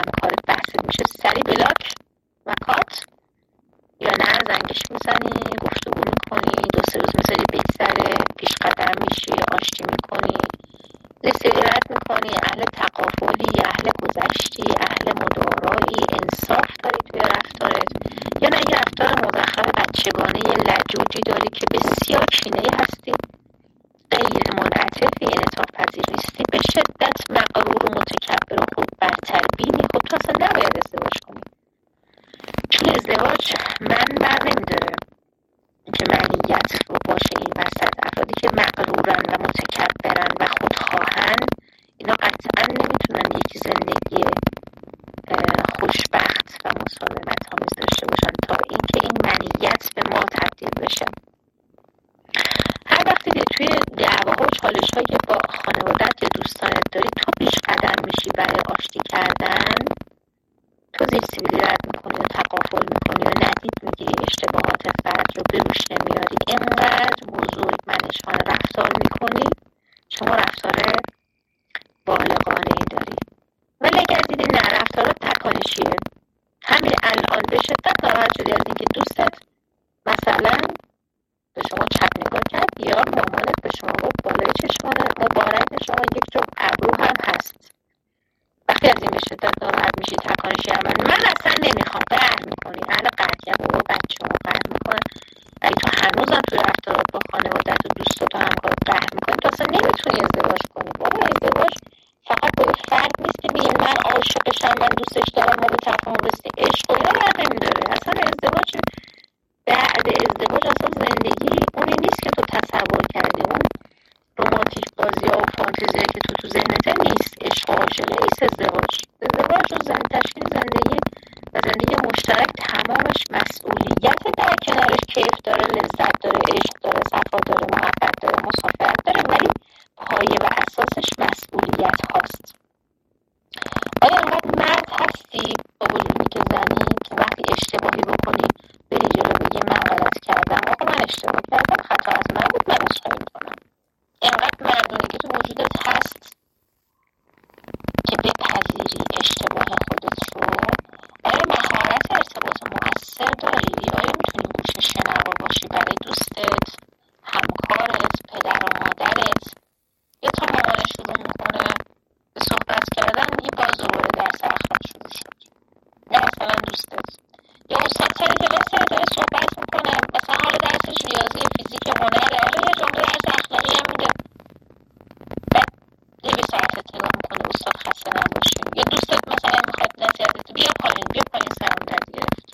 کارت بحثت میشه سری بلاک و کات، یا نه زنگش میزنی، گفتگو میکنی، دو سه روز میذاری بگذره، پیش قدم میشی، آشتی میکنی، لیستی رد میکنی، اهل تقافلی، اهل گذشتی، اهل مدارایی، انصاف داری توی رفتارت، یا نه یه رفتار مزخرف بچگانه لجوجی داری که بسیار کینه‌ای هستی، غیر منعطفی، انعطاف پذیر نیستی، به شدت مغرور و متکبر و خود برتر بینی. خب تو اصلا نباید ازدواج کنی، چون ازدواج من بر نمیداره که معنیت رو باشه این وسط. افرادی که مغرورن و متکبرن و خودخواهن، اینا قطعا نمیتونن یک زندگی خوشبخت و مسالمت آمیز داشته باشن تا اینکه این منیت به ما تبدیل بشه. هر وقتی که توی دعواها و چالش‌هایی که با خانوادت یا دوستانت داری تو پیش قدم میشی برای آشتی کردن، تو زیر سیبیلی رد میکنی و تقافل میکنی و ندید میگیری، اشتباهات فرد رو به روش نمیاری، اینقدر بزرگ منشانه رفتار میکنی، شما رفتار بالغانه ای داری. ولی اگر دیدی نه رفتارات تکانشیه، همین الان به شدت ناراحت شدی از اینکه دوستت مثلا به شما چپ نگاه کرد یا مامانت به شما گفت بالای چشمانت مبارک شما یک جفت ابرو هم هست، وقتی از این به شدت ناراحت میشی، تکانشی عمل من اصلا نمیخوام، قهر میکنی، اهل قطعیت و بچه ها قهر میکنن. اگه تو هنوزم توی رفتارات با خانوادت و دوستات و همکارت قهر میکنی، تو اصلا نمیتونی ازدواج کنی. بابا ازدواج فقط با یه فرد نیست که میگه من عاشقشم، من دوستش دارم، ما به تفاهم رسیدیم، عشق و اینا بر نمیداره. اصلا ازدواج بعد ازدواج اصلا زندگی اونی نیست که تو تصور کردی، اون رومانتیک بازی ها و فانتزی که تو تو ذهنت نیست، عشق و عاشقی نیست. ازدواج ازدواج و زن تشکیل زندگی و زندگی مشترک تمامش مسئولیت، در کنارش کیف داره، لذت داره، عشق داره، صفا داره، محبت داره، مسافرت داره، ولی پایه و اساسش مسئولیت هاست. آیا انقدر مرد هستی با وجودی که زنی که وقتی اشتباهی بکنی بری جلو بگی من غلط کردم، آقا من اشتباه کردم، خطا از من بود، من عذرخواهی میکنم؟ اینقدر مردونگی که تو وجودت هست که بپذیری اشتباه خودت رو؟ آیا مهارت ارتباط مؤثر داری؟ آیا میتونی گوش شنوا باشی برای دوستت، همکارت، پدر و مادرت؟ یا تا مامان شروع میکنه به صحبت کردن یه باز دوباره درس اخلاق شروع شد؟ یا مثلا دوستت یا استاد سر کلاس داره صحبت میکنه، مثلا حالا درسش ریاضی، فیزیک، هنره، حالا یه جمله درس اخلاقی هم میگه، بعد یه به ساعتت نگاه میکنه استاد خسته نباشی. یا دوستت مثلا میخواد نصیحتت بیا پایین، بیا پایین سرم درد گرفت.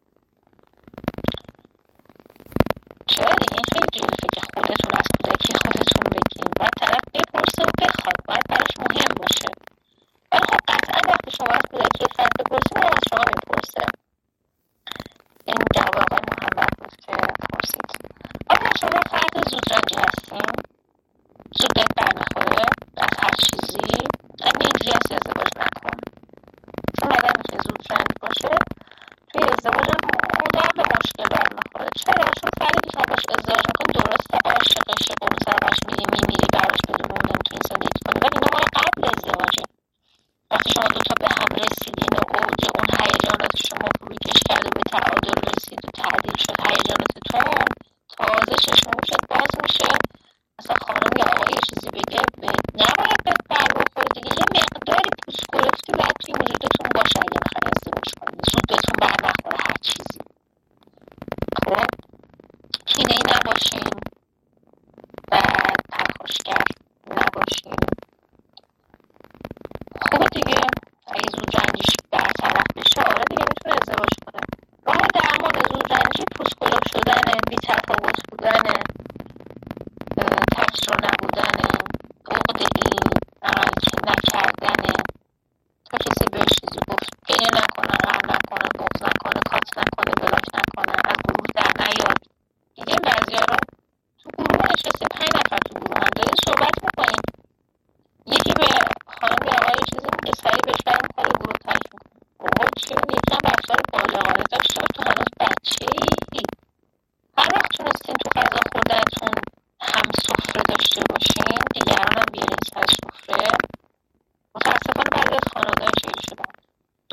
چرا دیگه این خیلی جلفه که خودتون از کودکی خودتون بگیم، باید طرف بپرسه و بخواد، باید براش مهم باشه. ولی خب قطعا وقتی شما از کودکی فرد بپرسید هم از شما میپرسه. این جواب آقای محمد بود که پرسید. آیا شما فرد زودرنجی هستیم؟ زود بهت برمیخوره از هر چیزی؟ اگه اینجوری هستی ازدواج نکن، چون آدمی که زودرنج باشه توی ازدواج هم مدام به مشکل برمیخوره. چرا؟ چون فردی که باش ازدواج میکنی درسته عاشقشه، قرون سرقش میری میمیری براش، بدون اون نمیتونی زندگی کنی، ولی اینا مال قبل ازدواجه. وقتی شما دوتا به هم رسیدین و اوج اون هیجانات شما رویکش کرد و به تعادل رسید و تعدیل شد هیجاناتتون، تازه چشموشت باز میشه. مثلا خانم یا آقا یه چیزی بگه نباید بهت بر بخوره دیگه، یه مقداری پوست گرفتی باید توی وجودتون باشه اگه میخوای ازدواج کنی، زود بهتون بر نخوره هر چیزی. خب کینه‌ای نباشین و پرخاشگر نباشین. خوبه دیگه، اگه زودرنجیش برطرف بشه آره دیگه میتونه ازدواج کنه. راه درمان زودرنجی پوست گلاب شدنه، بی تفاوت بودنه، تفسیر نبودنه، عقده‌ای نکردنه. تا کسی بهش چیزی گفت گریه نکنه، قهر نکنه، بغض نکنه، کات نکنه، بلاک نکنه، از گروه در نیاد. دیگه بعضیا رو تو گروه نشسته، پنج نفر تو گروه هم دارین صحبت میکنین، یکی به خانم یا آقای چیزی میگه سریع بهش برمیخوره گروه ترک میکنه. بابا چرا یکم رفتار بالغانه داشت؟ چرا تو هنوز بچه ای؟ هر وقت تونستین تو غذا خوردنتون هم سفره داشته باشین، دیگران هم بیارین سر سفره. متاسفانه بعضی از خانواده‌ها اینجوری شدن،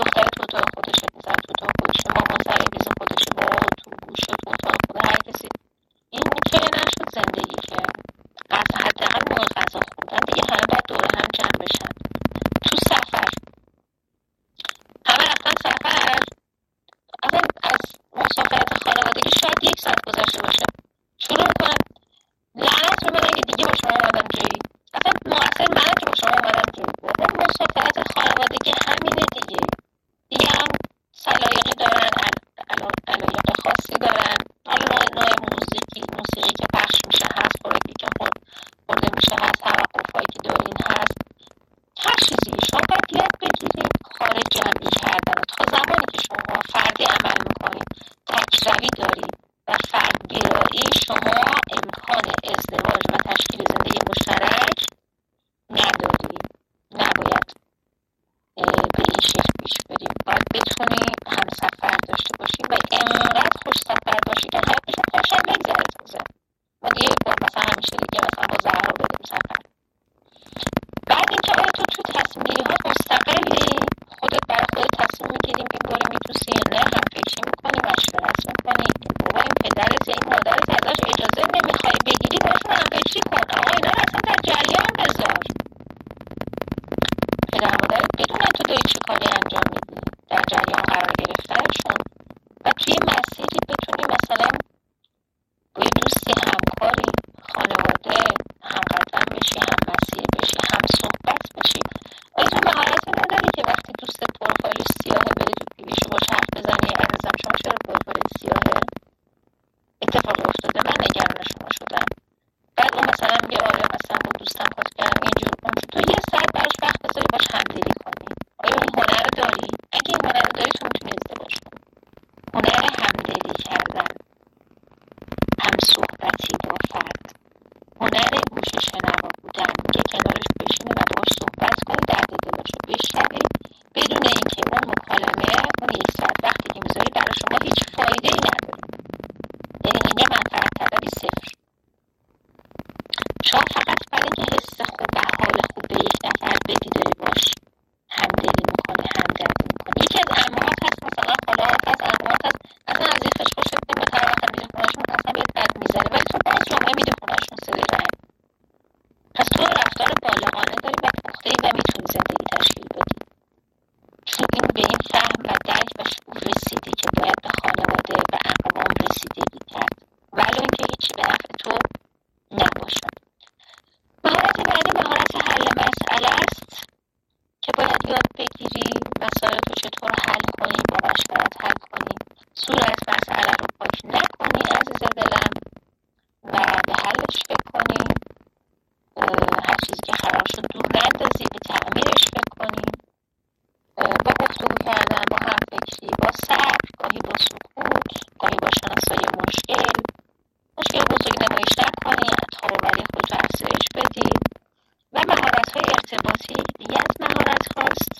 باید یاد بگیرید خارج جمعی کردن. تا زمانی که شما فردی عمل میکنید، تکروی دارید و فردگرایی، شما امکان ازدواج و تشکیل زندگی مشترک ندارید. نباید به این شکل پیش بریم. باید بتونی هم سفر داشته باشی و اینقدر خوش سفر باشی که حیاتشون خوشم بگذره. تازه ما دیگه مثلا همیشه دیگه مثلا با زهرا بدیم سفر. بعد اینکه آیا تو تو تصمیم گیری ها مستقلی، خودت برای خودت تصمیم میگیری میباری میدوسی یا نه، هم فکری میکنی، مشورت میکنی که بابا این پدرت یا این مادرت ازش اجازه نمیخوای بگیری، باشون هم فکری کن. آقا اینا رو اصلا در جریان بذار. پدر مادرت بدونن تو داری چی کاری انجام میدی، در جریان قرار گرفتنشون و توی مسیری بتونی مثلا با یه دوستی، همکاری، خانواده هم قدم بشی، هم مسیر بشی، هم صحبت بشی. آیا تو مهارتی نداری که وقتی دوست پروفایل سیاهه بری تو پیویشو باش حرف بزنی عزیزم شما چرا پروفایل سیاهه؟ اتفاقی افتاده، من نگران شما شدم. بعد اون مثلا میگه آره مثلا با دوستم کات کردم اینجور اونجور، تو یه ساعت براش وقت بذاری باش همدلی کنی. آیا این هنر داری؟ اگه این هنر داری تو میتونی ازدواج کنی. هنر همدلی کردن، هم صحبتی با فرد، هنر گوش شنوا بودن که کنارش بشینی و باهاش صحبت کنی، درد دلشو بشنوی بدون اینکه اون مکالمه اون یک ساعت وقتی که میذاری برای شما هیچ فایده ای نداره. یعنی اینجا منفعت طلبی صفر. شما فقط برای اینکه حس خوب و حال خوب به یک نفر بدی داری باش همدلی میکنی، همدردی میکنی. یکی از عموهات هست، مثلا خاله‌هات هست، عموهات هست، اصلا از ریختش خوشت نمیاد، هر وقت میری خونه‌شون اصلا بهت بد میزنه، ولی تو باز جمعه میری خونه‌شون صدای رنگ. پس تو رفتار بالغانه داری و پخته‌ای و میتونی زندگی تشکیل بدی. چون این به این فهم و درک و شعور رسیدی که باید به خانواده و اقوام رسیدگی کرد، ولو اینکه هیچی به نفع تو نباشه. مهارت بعدی مهارت حل مسئله است که باید یاد بگیری مسائل رو چطور حل کنی، با مشورت حل کنی، صورت مسئله رو پاک نکنی عزیز دلم و به حلش فکر کنی، هر چیزی که خراب شد دور نندازی، به تعمیرش فکر کنی، با گفتگو کردن، با همفکری، با صبر، گاهی با سکوت، گاهی با شناسایی مشکل، مشکل بزرگ نمایش نکنی، تاب‌آوری خود رو افزایش بدی. و مهارت‌های ارتباطی دیگه از مهارت هاست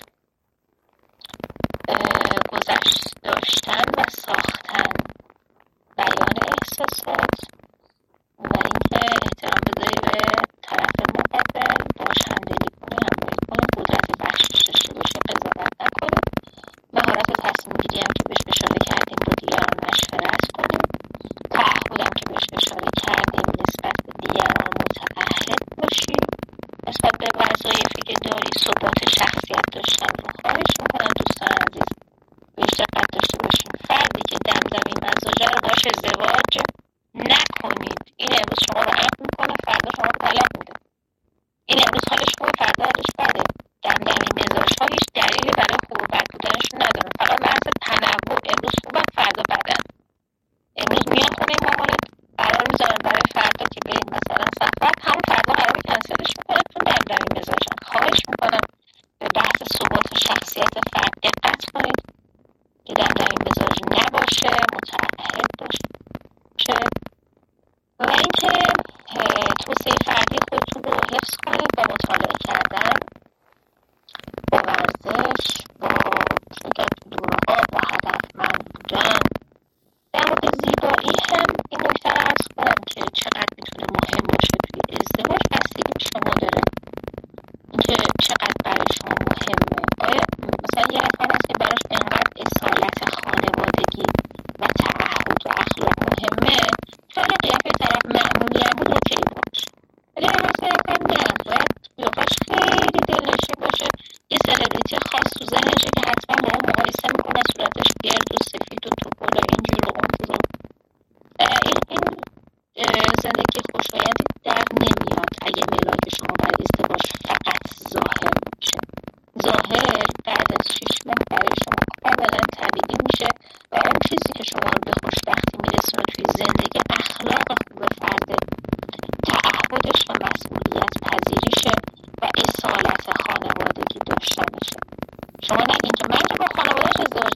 گذشت داشتن و ساختن، بیان احساسات و اینکه احترام بذاری به طرف مقابل، باش همدلی کنی، همراهی کنی، قدرت بخشش داشته باشی، قضاوت نکنی. مهارت تصمیم گیری هم که بهش اشاره کردیم، با دیگران مشورت کنیم. تعهدم که بهش اشاره کردیم، نسبت به دیگران متعهد باشی. نسبت به وظایفی که داری ثبات شخصیت داشتن رو خواهش میکنم دوستان عزیز بهش دقت داشته باشیم. فردی که دمدمی مزاجه رو باش ازدواج نکنید. این امروز شما رو عقل میکنه، فردا شما رو طلاق میده. این امروز حالش خوبه، فردا حالش بده. دمدمی مزاج ها هیچ دلیلی برای خوب و بد بودنشون ندارن، فقط محض تنوع. امروز خوبه، فردا بدن. امروز میان خونه مامانت قرار میذارن برای فردا که بریم مثلا سفر، همون فردا قرار کنسلش میکنه چون دمدمی مزاجن. خواهش میکنم به بحث ثبات شخصیت فرد دقت کنید که دمدمی مزاج نباشه، متعهد باشه. و اینکه توسعه فردی خودتون رو حفظ کنید با مطالعه کردن، با ورزش، با شرکت تو دوره‌ها، با هدفمند بودن. در مورد زیبایی هم این نکته رو عرض کنم که چقدر میتونه مهم باشه توی ازدواج، بستگی به شما داره اینکه چقدر برای شما مهمه. آیا مثلا یه نفر هست که براش شما نگین که من که با خانوادهش ازدواج